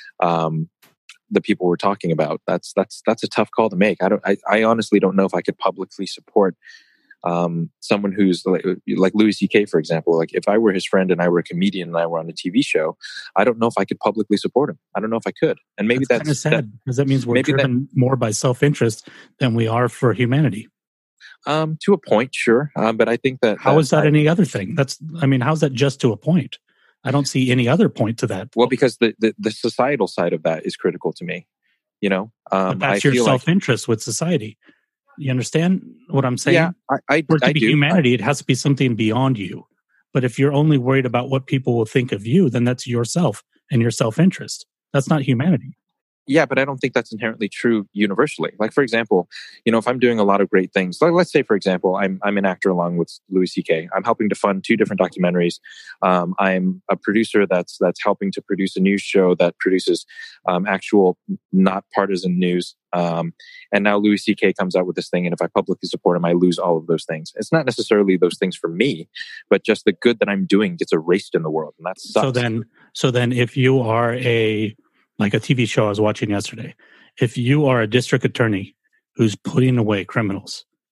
S2: the people we're talking about. That's a tough call to make. I honestly don't know if I could publicly support someone who's like Louis C.K., for example. Like, if I were his friend and I were a comedian and I were on a TV show, I don't know if I could publicly support him. I don't know if I could. And maybe that's
S3: kind of sad, because that means we're driven more by self-interest than we are for humanity.
S2: To a point, sure. But I think that...
S3: How is that any other thing? How's that just to a point? I don't see any other point to that.
S2: Well, because the societal side of that is critical to me.
S3: But that's your self-interest with society. You understand what I'm saying?
S2: Yeah,
S3: For it to be humanity, it has to be something beyond you. But if you're only worried about what people will think of you, then that's yourself and your self-interest. That's not humanity.
S2: Yeah, but I don't think that's inherently true universally. Like, for example, if I'm doing a lot of great things, like let's say, for example, I'm an actor along with Louis C.K. I'm helping to fund 2 different documentaries. I'm a producer that's helping to produce a news show that produces actual, not partisan news. And now Louis C.K. comes out with this thing, and if I publicly support him, I lose all of those things. It's not necessarily those things for me, but just the good that I'm doing gets erased in the world, and that sucks.
S3: So then, if you are like a TV show I was watching yesterday, if you are a district attorney who's putting away criminals,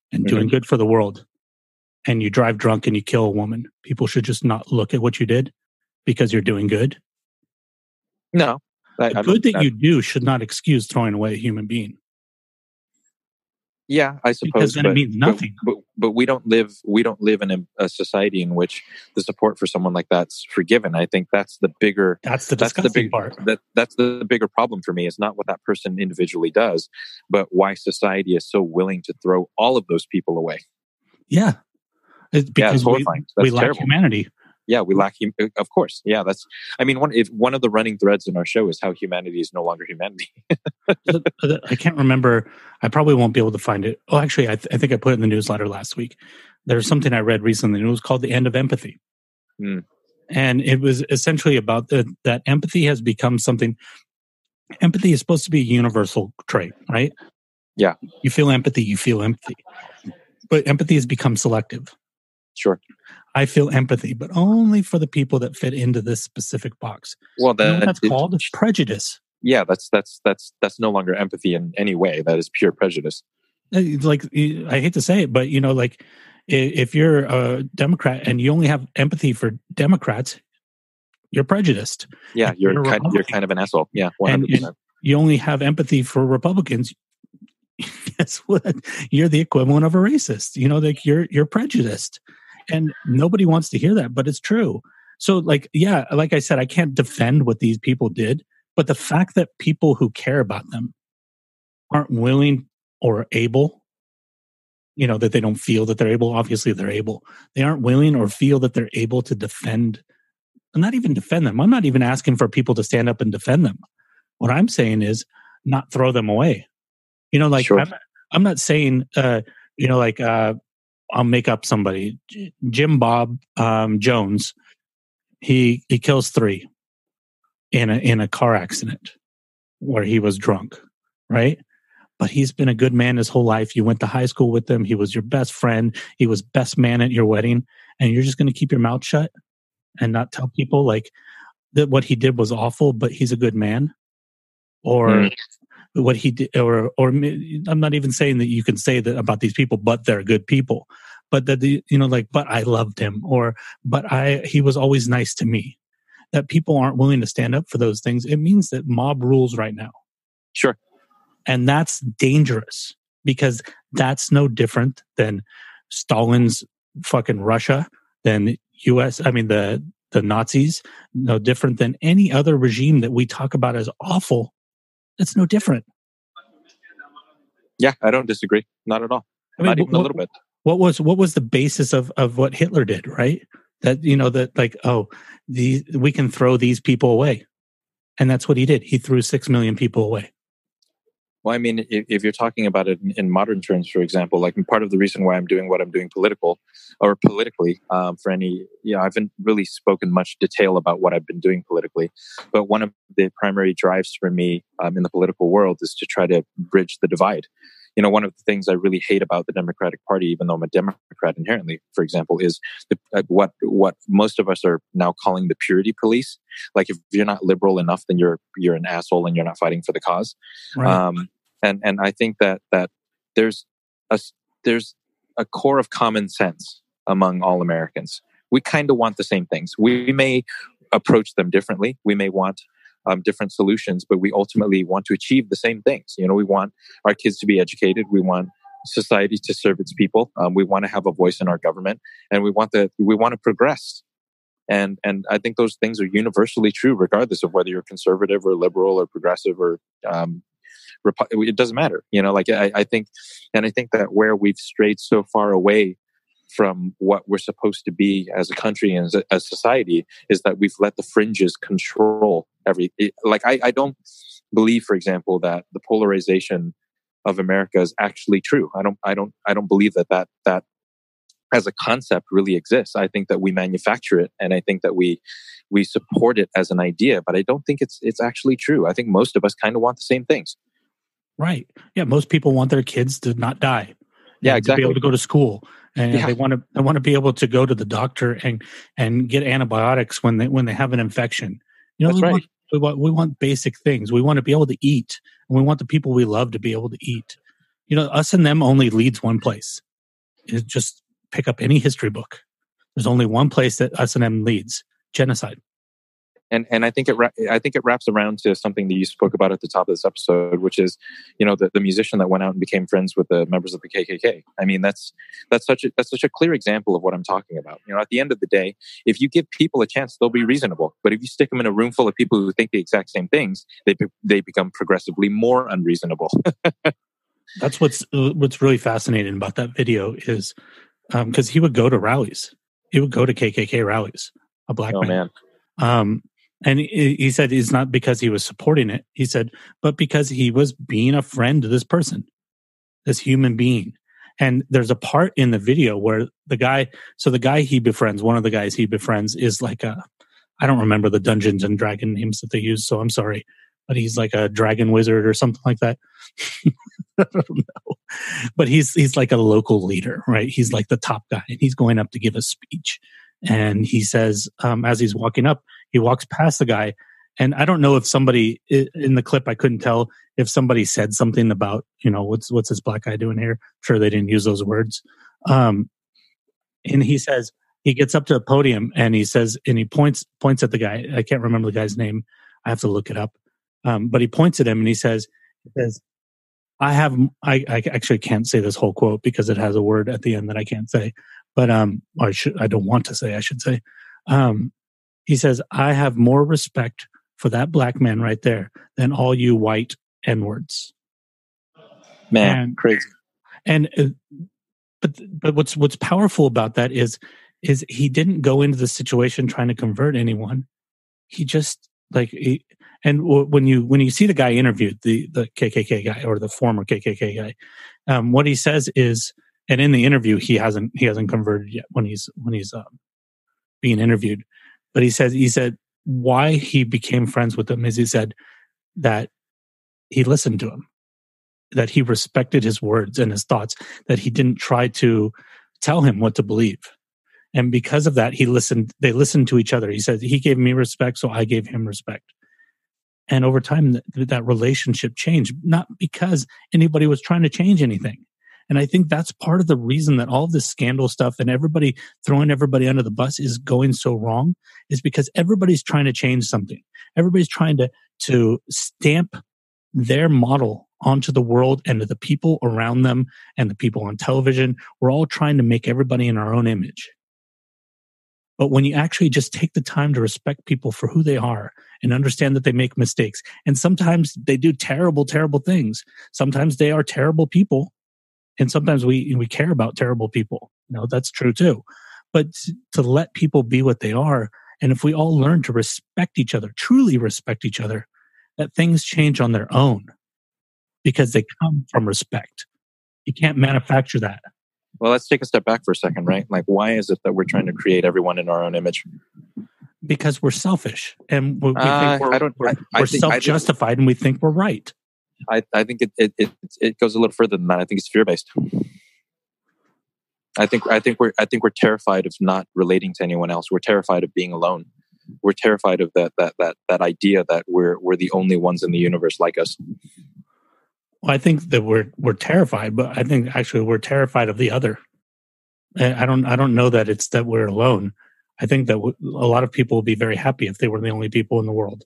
S3: and doing good for the world, and you drive drunk and you kill a woman, people should just not look at what you did because you're doing good?
S2: No.
S3: The good that you do should not excuse throwing away a human being.
S2: Yeah, I suppose,
S3: because then it means nothing.
S2: But we don't live in a society in which the support for someone like that's forgiven. I think that's the bigger.
S3: That's the disgusting part.
S2: That's the bigger problem for me. Is not what that person individually does, but why society is so willing to throw all of those people away.
S3: Yeah, it's because we lack humanity.
S2: Yeah, we lack. Of course, yeah. That's. I mean, one of the running threads in our show is how humanity is no longer humanity.
S3: I can't remember. I probably won't be able to find it. Oh, actually, I think I put it in the newsletter last week. There's something I read recently, and it was called "The End of Empathy," and it was essentially about that empathy has become something. Empathy is supposed to be a universal trait, right?
S2: Yeah,
S3: you feel empathy, but empathy has become selective.
S2: Sure.
S3: I feel empathy, but only for the people that fit into this specific box.
S2: Well,
S3: that's called prejudice.
S2: Yeah, that's no longer empathy in any way. That is pure prejudice.
S3: Like, I hate to say it, but like if you're a Democrat and you only have empathy for Democrats, you're prejudiced.
S2: Yeah, you're kind of an asshole. Yeah, 100%.
S3: And you only have empathy for Republicans. Guess what? You're the equivalent of a racist. Like you're prejudiced. And nobody wants to hear that, but it's true. So, like I said, I can't defend what these people did, but the fact that people who care about them aren't willing or able, that they don't feel that they're able. Obviously, they're able. They aren't willing or feel that they're able to defend, not even defend them. I'm not even asking for people to stand up and defend them. What I'm saying is not throw them away. Sure. I'm not saying, I'll make up somebody. Jim Bob Jones, he kills 3 in a car accident where he was drunk, right? But he's been a good man his whole life. You went to high school with him. He was your best friend. He was best man at your wedding. And you're just going to keep your mouth shut and not tell people like that what he did was awful, but he's a good man? Or what he did, or I'm not even saying that you can say that about these people, but they're good people. But that but I loved him, he was always nice to me. That people aren't willing to stand up for those things. It means that mob rules right now.
S2: Sure.
S3: And that's dangerous because that's no different than Stalin's fucking Russia, than US, the Nazis, no different than any other regime that we talk about as awful. It's no different.
S2: Yeah, I don't disagree. Not at all. Not even a little bit.
S3: What was the basis of what Hitler did, right? That, we can throw these people away. And that's what he did. He threw 6 million people away.
S2: Well, if you're talking about it in modern terms, for example, like part of the reason why I'm doing what I'm doing politically, I haven't really spoken much detail about what I've been doing politically, but one of the primary drives for me in the political world is to try to bridge the divide. One of the things I really hate about the Democratic Party, even though I'm a Democrat inherently, for example, is what most of us are now calling the purity police. Like if you're not liberal enough, then you're an asshole and you're not fighting for the cause. Right. And I think that there's a core of common sense among all Americans. We kind of want the same things. We may approach them differently. We may want different solutions, but we ultimately want to achieve the same things. We want our kids to be educated. We want society to serve its people. We want to have a voice in our government, and we want to progress. And I think those things are universally true, regardless of whether you're conservative or liberal or progressive or it doesn't matter. I think that where we've strayed so far away from what we're supposed to be as a country and as a society is that we've let the fringes control everything. Like I don't believe, for example, that the polarization of America is actually true. I don't believe that as a concept really exists. I think that we manufacture it, and I think that we support it as an idea, but I don't think it's actually true. I think most of us kind of want the same things. Right. Yeah. Most people want their kids to not die.
S3: Yeah, exactly. To be able to go to school, and
S2: yeah.
S3: they want to be able to go to the doctor and get antibiotics when they have an infection.
S2: That's right.
S3: We want basic things. We want to be able to eat, and we want the people we love to be able to eat. Us and them only leads one place. is just pick up any history book. There's only one place that S&M leads: genocide.
S2: And I think it wraps around to something that you spoke about at the top of this episode, which is, the musician that went out and became friends with the members of the KKK. I mean, that's such a clear example of what I'm talking about. At the end of the day, if you give people a chance, they'll be reasonable. But if you stick them in a room full of people who think the exact same things, they become progressively more unreasonable.
S3: That's what's really fascinating about that video is because he would go to rallies. He would go to KKK rallies. A black man. And he said it's not because he was supporting it. He said, but because he was being a friend to this person, this human being. And there's a part in the video where the guy he befriends, one of the guys he befriends is like I don't remember the Dungeons and Dragon names that they use, so I'm sorry. But he's like a dragon wizard or something like that. I don't know. But he's like a local leader, right? He's like the top guy, and he's going up to give a speech. And he says, as he's walking up, he walks past the guy. And I don't know if somebody in the clip, I couldn't tell if somebody said something about, what's this black guy doing here? I'm sure they didn't use those words. And he says, he gets up to the podium and he says, and he points at the guy. I can't remember the guy's name. I have to look it up. But he points at him and he says, I actually can't say this whole quote because it has a word at the end that I can't say, but, I don't want to say, I should say. He says, I have more respect for that black man right there than all you white N-words.
S2: Man, crazy.
S3: But what's powerful about that is he didn't go into the situation trying to convert anyone. He just and when you see the guy interviewed, the KKK guy or the former KKK guy, what he says is, and in the interview he hasn't converted yet when he's being interviewed, but he said why he became friends with him is he said that he listened to him, that he respected his words and his thoughts, that he didn't try to tell him what to believe. And because of that, they listened to each other. He said, he gave me respect, so I gave him respect. And over time, that relationship changed, not because anybody was trying to change anything. And I think that's part of the reason that all this scandal stuff and everybody throwing everybody under the bus is going so wrong, is because everybody's trying to change something. Everybody's trying to stamp their model onto the world and to the people around them and the people on television. We're all trying to make everybody in our own image. But when you actually just take the time to respect people for who they are and understand that they make mistakes, and sometimes they do terrible, terrible things. Sometimes they are terrible people. And sometimes we care about terrible people. That's true too. But to let people be what they are, and if we all learn to respect each other, truly respect each other, that things change on their own because they come from respect. You can't manufacture that.
S2: Well, let's take a step back for a second, right? Like, why is it that we're trying to create everyone in our own image?
S3: Because we're selfish and we think we're self-justified and we think we're right.
S2: I think it goes a little further than that. I think it's fear-based. I think we're terrified of not relating to anyone else. We're terrified of being alone. We're terrified of that idea that we're the only ones in the universe like us.
S3: Well, I think that we're terrified, but I think actually we're terrified of the other. I don't know that it's that we're alone. I think that a lot of people would be very happy if they were the only people in the world.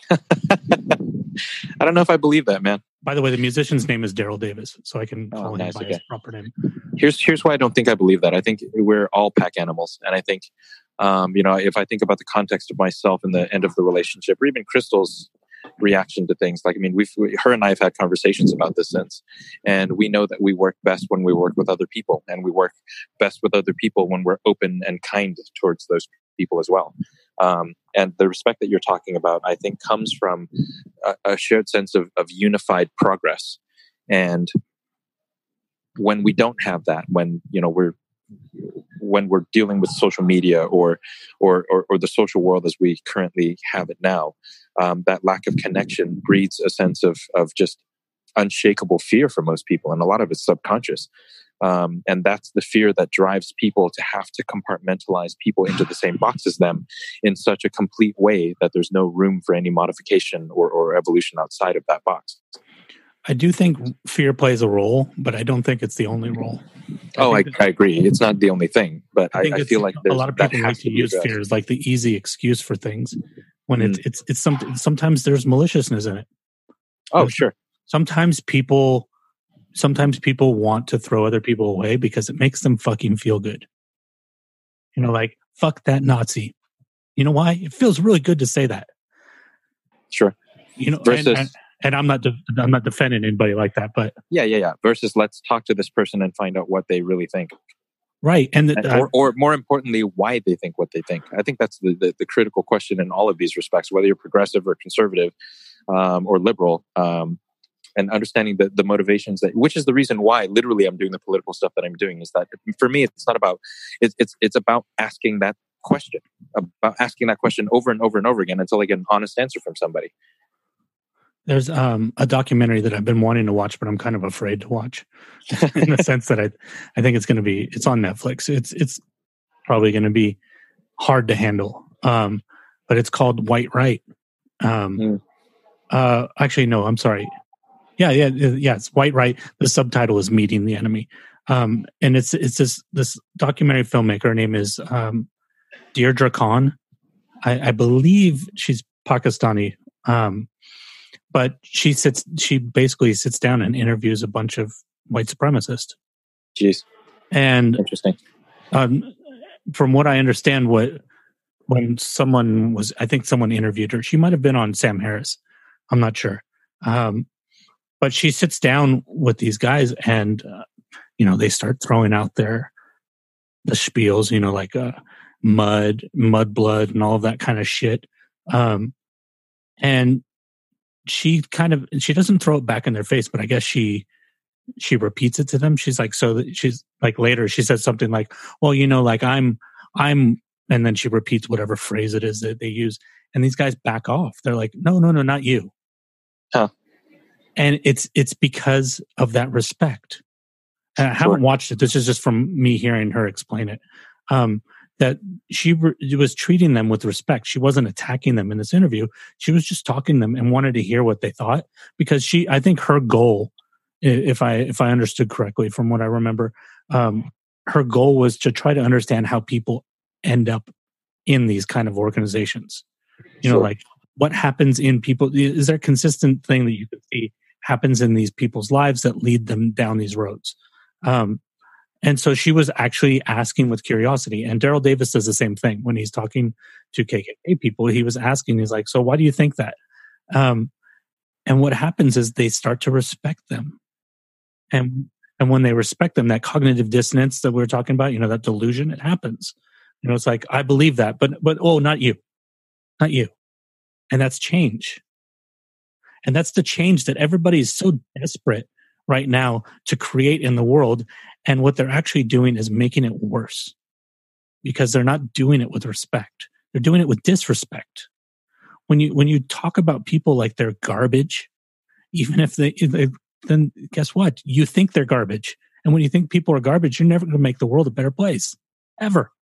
S2: I don't know if I believe that, man.
S3: By the way, the musician's name is Daryl Davis, so I can call him by his proper name.
S2: Here's why I don't think I believe that. I think we're all pack animals, and I think, if I think about the context of myself and the end of the relationship, or even Crystal's reaction to things, her and I have had conversations about this since, and we know that we work best when we work with other people, and we work best with other people when we're open and kind towards those people as well. And the respect that you're talking about, I think, comes from a shared sense of unified progress. And when we don't have that, when we're dealing with social media or the social world as we currently have it now, that lack of connection breeds a sense of just unshakable fear for most people, and a lot of it's subconscious. And that's the fear that drives people to have to compartmentalize people into the same box as them in such a complete way that there's no room for any modification or evolution outside of that box.
S3: I do think fear plays a role, but I don't think it's the only role.
S2: I agree. It's not the only thing, but I feel like
S3: a lot of people like to use fear as like the easy excuse for things when it's something. Sometimes there's maliciousness in it.
S2: Oh, sure.
S3: Sometimes people want to throw other people away because it makes them fucking feel good. You know, like, fuck that Nazi. You know why? It feels really good to say that.
S2: Sure.
S3: You know, versus, and I'm not defending anybody like that, but
S2: yeah. Versus, let's talk to this person and find out what they really think.
S3: Right,
S2: or more importantly, why they think what they think. I think that's the critical question in all of these respects, whether you're progressive or conservative or liberal, and understanding the motivations which is the reason why literally I'm doing the political stuff that I'm doing. Is that for me, it's not about it's about asking that question, over and over and over again until I get an honest answer from somebody.
S3: There's a documentary that I've been wanting to watch, but I'm kind of afraid to watch in the sense that I think it's on Netflix. It's probably going to be hard to handle. But it's called White Right. Actually, no, I'm sorry. Yeah. It's White Right. The subtitle is Meeting the Enemy. And it's this documentary filmmaker. Her name is Deirdre Khan. I believe she's Pakistani. But she basically sits down and interviews a bunch of white supremacists.
S2: Jeez.
S3: And
S2: interesting.
S3: From what I understand, when someone interviewed her, she might have been on Sam Harris. I'm not sure. But she sits down with these guys and, they start throwing out the spiels, like mud blood and all of that kind of shit. And she doesn't throw it back in their face, but I guess she repeats it to them. She's like, she's like, later she says something like, well, like I'm, and then she repeats whatever phrase it is that they use. And these guys back off. They're like, no, not you.
S2: Huh.
S3: And it's because of that respect. And I haven't watched it. This is just from me hearing her explain it. That she was treating them with respect. She wasn't attacking them in this interview. She was just talking to them and wanted to hear what they thought, because I think her goal, if I understood correctly from what I remember, her goal was to try to understand how people end up in these kind of organizations. Like what happens in people. Is there a consistent thing that you can see happens in these people's lives that lead them down these roads? And so she was actually asking with curiosity. And Daryl Davis does the same thing when he's talking to KKK people. He was asking, he's like, so why do you think that? And what happens is they start to respect them. And when they respect them, that cognitive dissonance that we were talking about, that delusion, it happens. It's like, I believe that, but oh, not you. Not you. And that's change. And that's the change that everybody is so desperate right now to create in the world. And what they're actually doing is making it worse, because they're not doing it with respect. They're doing it with disrespect. When you talk about people like they're garbage, even if then guess what? You think they're garbage. And when you think people are garbage, you're never going to make the world a better place. Ever.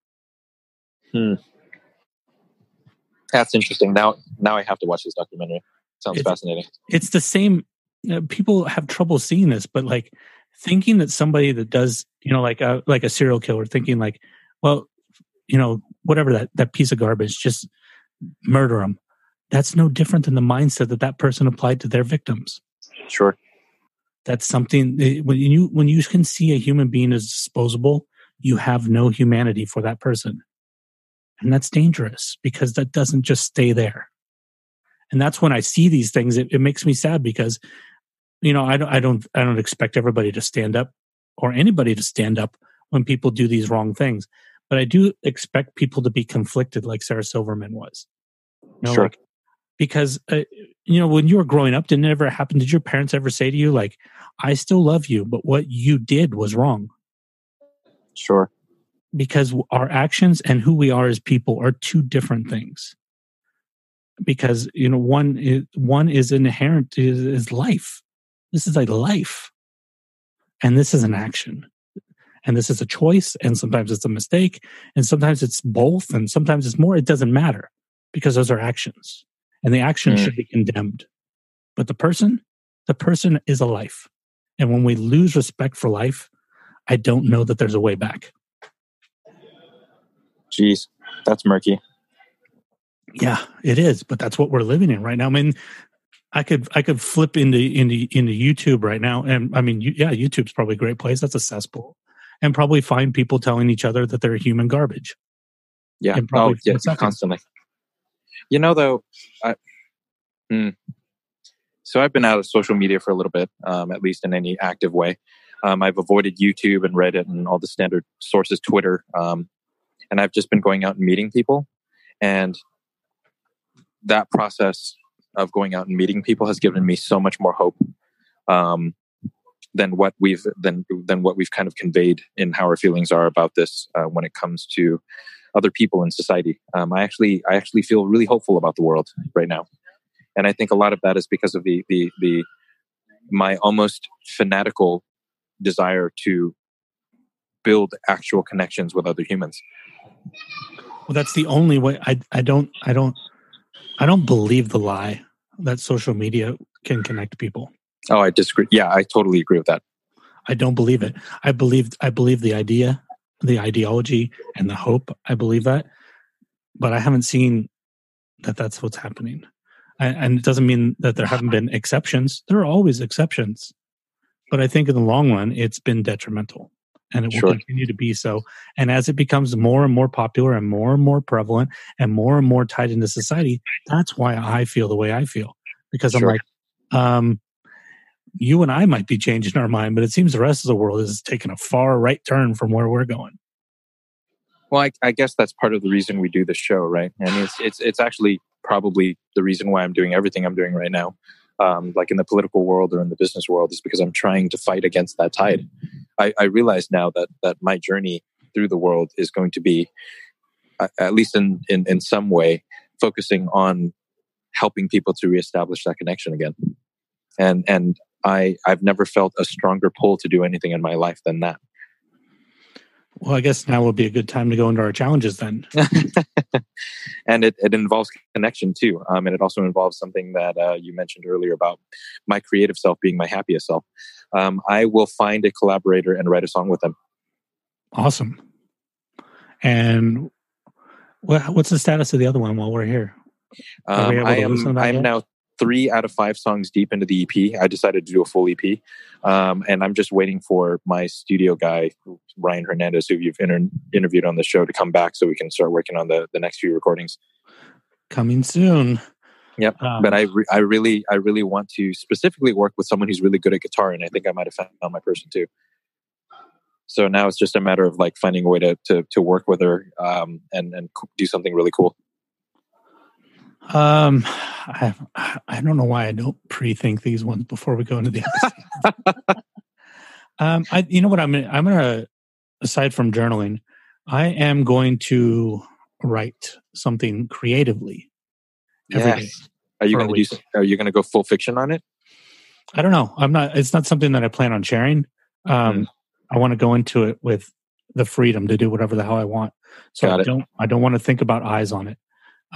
S2: That's interesting. Now I have to watch this documentary. Sounds fascinating.
S3: It's the same. People have trouble seeing this, but like thinking that somebody that does, like a serial killer, thinking like, well, whatever that piece of garbage, just murder them. That's no different than the mindset that person applied to their victims.
S2: Sure.
S3: That's something when you can see a human being as disposable, you have no humanity for that person. And that's dangerous, because that doesn't just stay there. And that's when I see these things, it makes me sad, because, I don't expect everybody to stand up, or anybody to stand up when people do these wrong things. But I do expect people to be conflicted, like Sarah Silverman was.
S2: Sure.
S3: Because, when you were growing up, didn't it ever happen? Did your parents ever say to you, like, I still love you, but what you did was wrong?
S2: Sure.
S3: Because our actions and who we are as people are two different things. Because, one is inherent, is life. This is like life. And this is an action. And this is a choice. And sometimes it's a mistake. And sometimes it's both. And sometimes it's more. It doesn't matter, because those are actions. And the action should be condemned. But the person is a life. And when we lose respect for life, I don't know that there's a way back.
S2: Jeez, that's murky.
S3: Yeah, it is, but that's what we're living in right now. I mean, I could flip into YouTube right now, and I mean, YouTube's probably a great place. That's a cesspool, and probably find people telling each other that they're human garbage.
S2: Yeah, constantly. Though, so I've been out of social media for a little bit, at least in any active way. I've avoided YouTube and Reddit and all the standard sources, Twitter, and I've just been going out and meeting people, and that process of going out and meeting people has given me so much more hope than what we've kind of conveyed in how our feelings are about this when it comes to other people in society. I actually feel really hopeful about the world right now, and I think a lot of that is because of my almost fanatical desire to build actual connections with other humans.
S3: Well, that's the only way. I don't believe the lie that social media can connect people.
S2: Oh, I disagree. Yeah, I totally agree with that.
S3: I don't believe it. I believe the idea, the ideology, and the hope. I believe that, but I haven't seen that that's what's happening. And it doesn't mean that there haven't been exceptions. There are always exceptions, but I think in the long run, it's been detrimental, and it will continue to be so. And as it becomes more and more popular and more prevalent and more tied into society, that's why I feel the way I feel. Because I'm like, you and I might be changing our mind, but it seems the rest of the world is taking a far right turn from where we're going.
S2: Well, I guess that's part of the reason we do this show, right? And it's actually probably the reason why I'm doing everything I'm doing right now. Like in the political world or in the business world, is because I'm trying to fight against that tide. I realize now that my journey through the world is going to be, at least in some way, focusing on helping people to reestablish that connection again. And I've never felt a stronger pull to do anything in my life than that.
S3: Well, I guess now would be a good time to go into our challenges then.
S2: And it involves connection too. And it also involves something that you mentioned earlier about my creative self being my happiest self. I will find a collaborator and write a song with them.
S3: Awesome. And what's the status of the other one while we're here?
S2: I am now 3 out of 5 songs deep into the EP. I decided to do a full EP. And I'm just waiting for my studio guy, Ryan Hernandez, who you've interviewed on the show, to come back so we can start working on the next few recordings.
S3: Coming soon.
S2: Yep. But I really want to specifically work with someone who's really good at guitar. And I think I might have found my person too. So now it's just a matter of like finding a way to work with her and do something really cool.
S3: I don't know why I don't pre-think these ones before we go into the episode. You know what? I'm gonna, aside from journaling, I am going to write something creatively every day.
S2: Are you going to go full fiction on it?
S3: I don't know. I'm not. It's not something that I plan on sharing. I want to go into it with the freedom to do whatever the hell I want. So I don't want to think about eyes on it.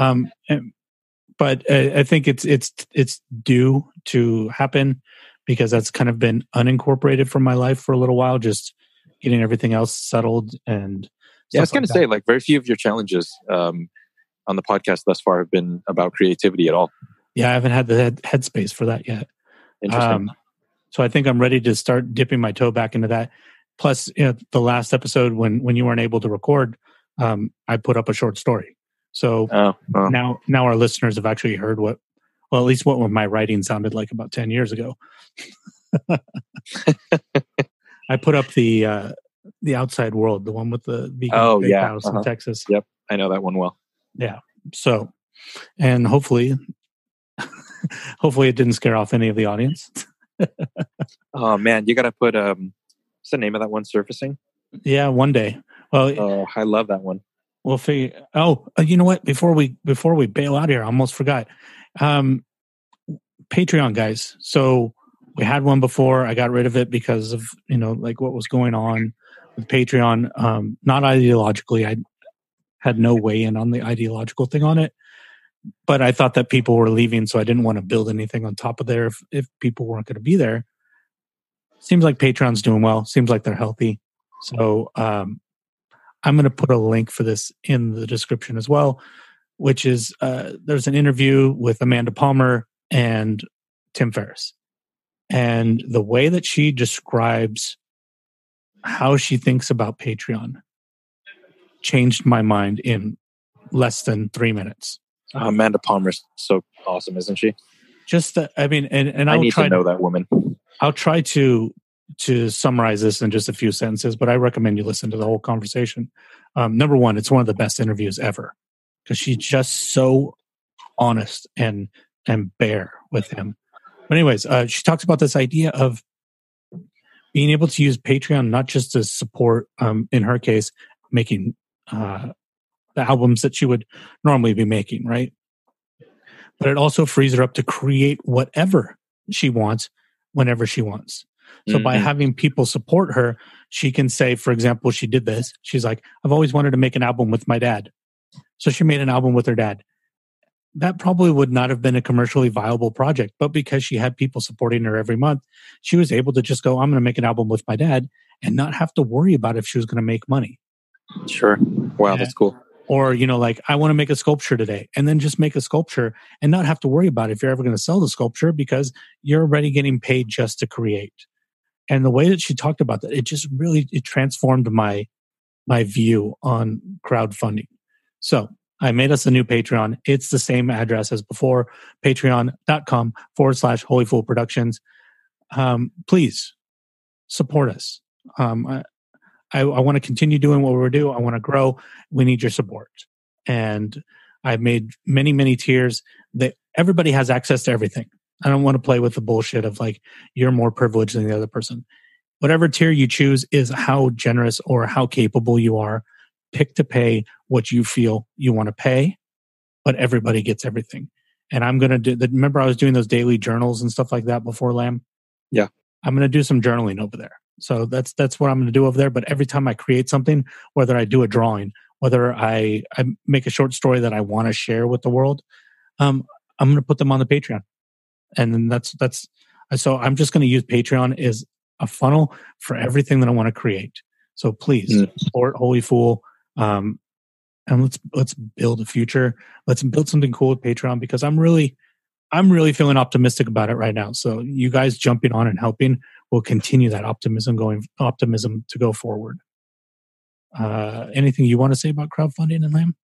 S3: But I think it's due to happen because that's kind of been unincorporated from my life for a little while, just getting everything else settled. And
S2: I was going to say, like, very few of your challenges on the podcast thus far have been about creativity at all.
S3: Yeah, I haven't had the headspace for that yet.
S2: Interesting.
S3: So I think I'm ready to start dipping my toe back into that. Plus, the last episode when you weren't able to record, I put up a short story. So now our listeners have actually heard at least what my writing sounded like about 10 years ago. I put up the Outside World, the one with the vegan house in Texas.
S2: Yep, I know that one well.
S3: Yeah. So, and hopefully it didn't scare off any of the audience.
S2: Oh man, you got to put what's the name of that one? Surfacing.
S3: Yeah, one day. Well,
S2: I love that one.
S3: We'll figure. Oh, you know what? Before we bail out here, I almost forgot. Patreon guys. So we had one before. I got rid of it because of like what was going on with Patreon. Not ideologically. I had no way in on the ideological thing on it, but I thought that people were leaving, so I didn't want to build anything on top of there if people weren't going to be there. Seems like Patreon's doing well. Seems like they're healthy. So I'm going to put a link for this in the description as well, which is there's an interview with Amanda Palmer and Tim Ferriss. And the way that she describes how she thinks about Patreon changed my mind in less than 3 minutes.
S2: Amanda Palmer's so awesome, isn't she?
S3: Just that, I mean, and
S2: I need to know that woman.
S3: I'll try to summarize this in just a few sentences, but I recommend you listen to the whole conversation. Number one, it's one of the best interviews ever because she's just so honest and bare with him. But anyways, she talks about this idea of being able to use Patreon not just to support, in her case, making the albums that she would normally be making, right? But it also frees her up to create whatever she wants whenever she wants. So by having people support her, she can say, for example, she did this. She's like, I've always wanted to make an album with my dad. So she made an album with her dad. That probably would not have been a commercially viable project, but because she had people supporting her every month, she was able to just go, I'm going to make an album with my dad and not have to worry about if she was going to make money.
S2: Sure. Wow, that's cool.
S3: Or, like, I want to make a sculpture today and then just make a sculpture and not have to worry about if you're ever going to sell the sculpture because you're already getting paid just to create. And the way that she talked about that, it just really, it transformed my view on crowdfunding. So I made us a new Patreon. It's the same address as before, patreon.com/Holy Fool Productions. Please support us. I want to continue doing what we're doing. I want to grow. We need your support. And I've made many, many tiers that everybody has access to everything. I don't want to play with the bullshit of like, you're more privileged than the other person. Whatever tier you choose is how generous or how capable you are. Pick to pay what you feel you want to pay, but everybody gets everything. And I'm going to do, remember I was doing those daily journals and stuff like that before, Lamb?
S2: Yeah.
S3: I'm going to do some journaling over there. So that's what I'm going to do over there. But every time I create something, whether I do a drawing, whether I make a short story that I want to share with the world, I'm going to put them on the Patreon. And then that's so I'm just going to use Patreon as a funnel for everything that I want to create. So please support Holy Fool. And let's build a future. Let's build something cool with Patreon because I'm really feeling optimistic about it right now. So you guys jumping on and helping will continue that optimism to go forward. Anything you want to say about crowdfunding and Lamb?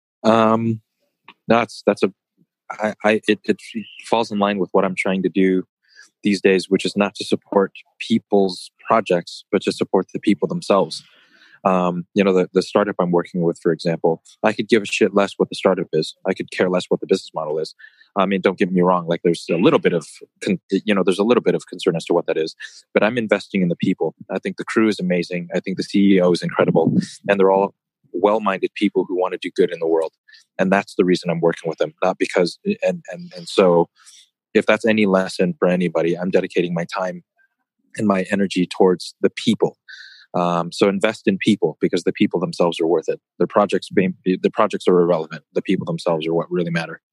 S2: It falls in line with what I'm trying to do these days, which is not to support people's projects, but to support the people themselves. The startup I'm working with, for example, I could give a shit less what the startup is. I could care less what the business model is. I mean, don't get me wrong. Like, there's a little bit of concern as to what that is. But I'm investing in the people. I think the crew is amazing. I think the CEO is incredible, and they're all well-minded people who want to do good in the world. And that's the reason I'm working with them, not because. And so, if that's any lesson for anybody, I'm dedicating my time and my energy towards the people. So invest in people because the people themselves are worth it. The projects are irrelevant. The people themselves are what really matter.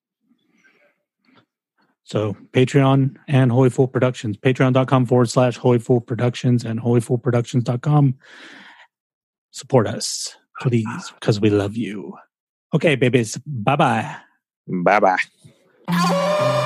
S3: So Patreon and Holy Fool Productions, patreon.com/Holy Fool Productions and holyfoolproductions.com. Support us, please, because we love you. Okay, babies. Bye-bye.
S2: Bye-bye.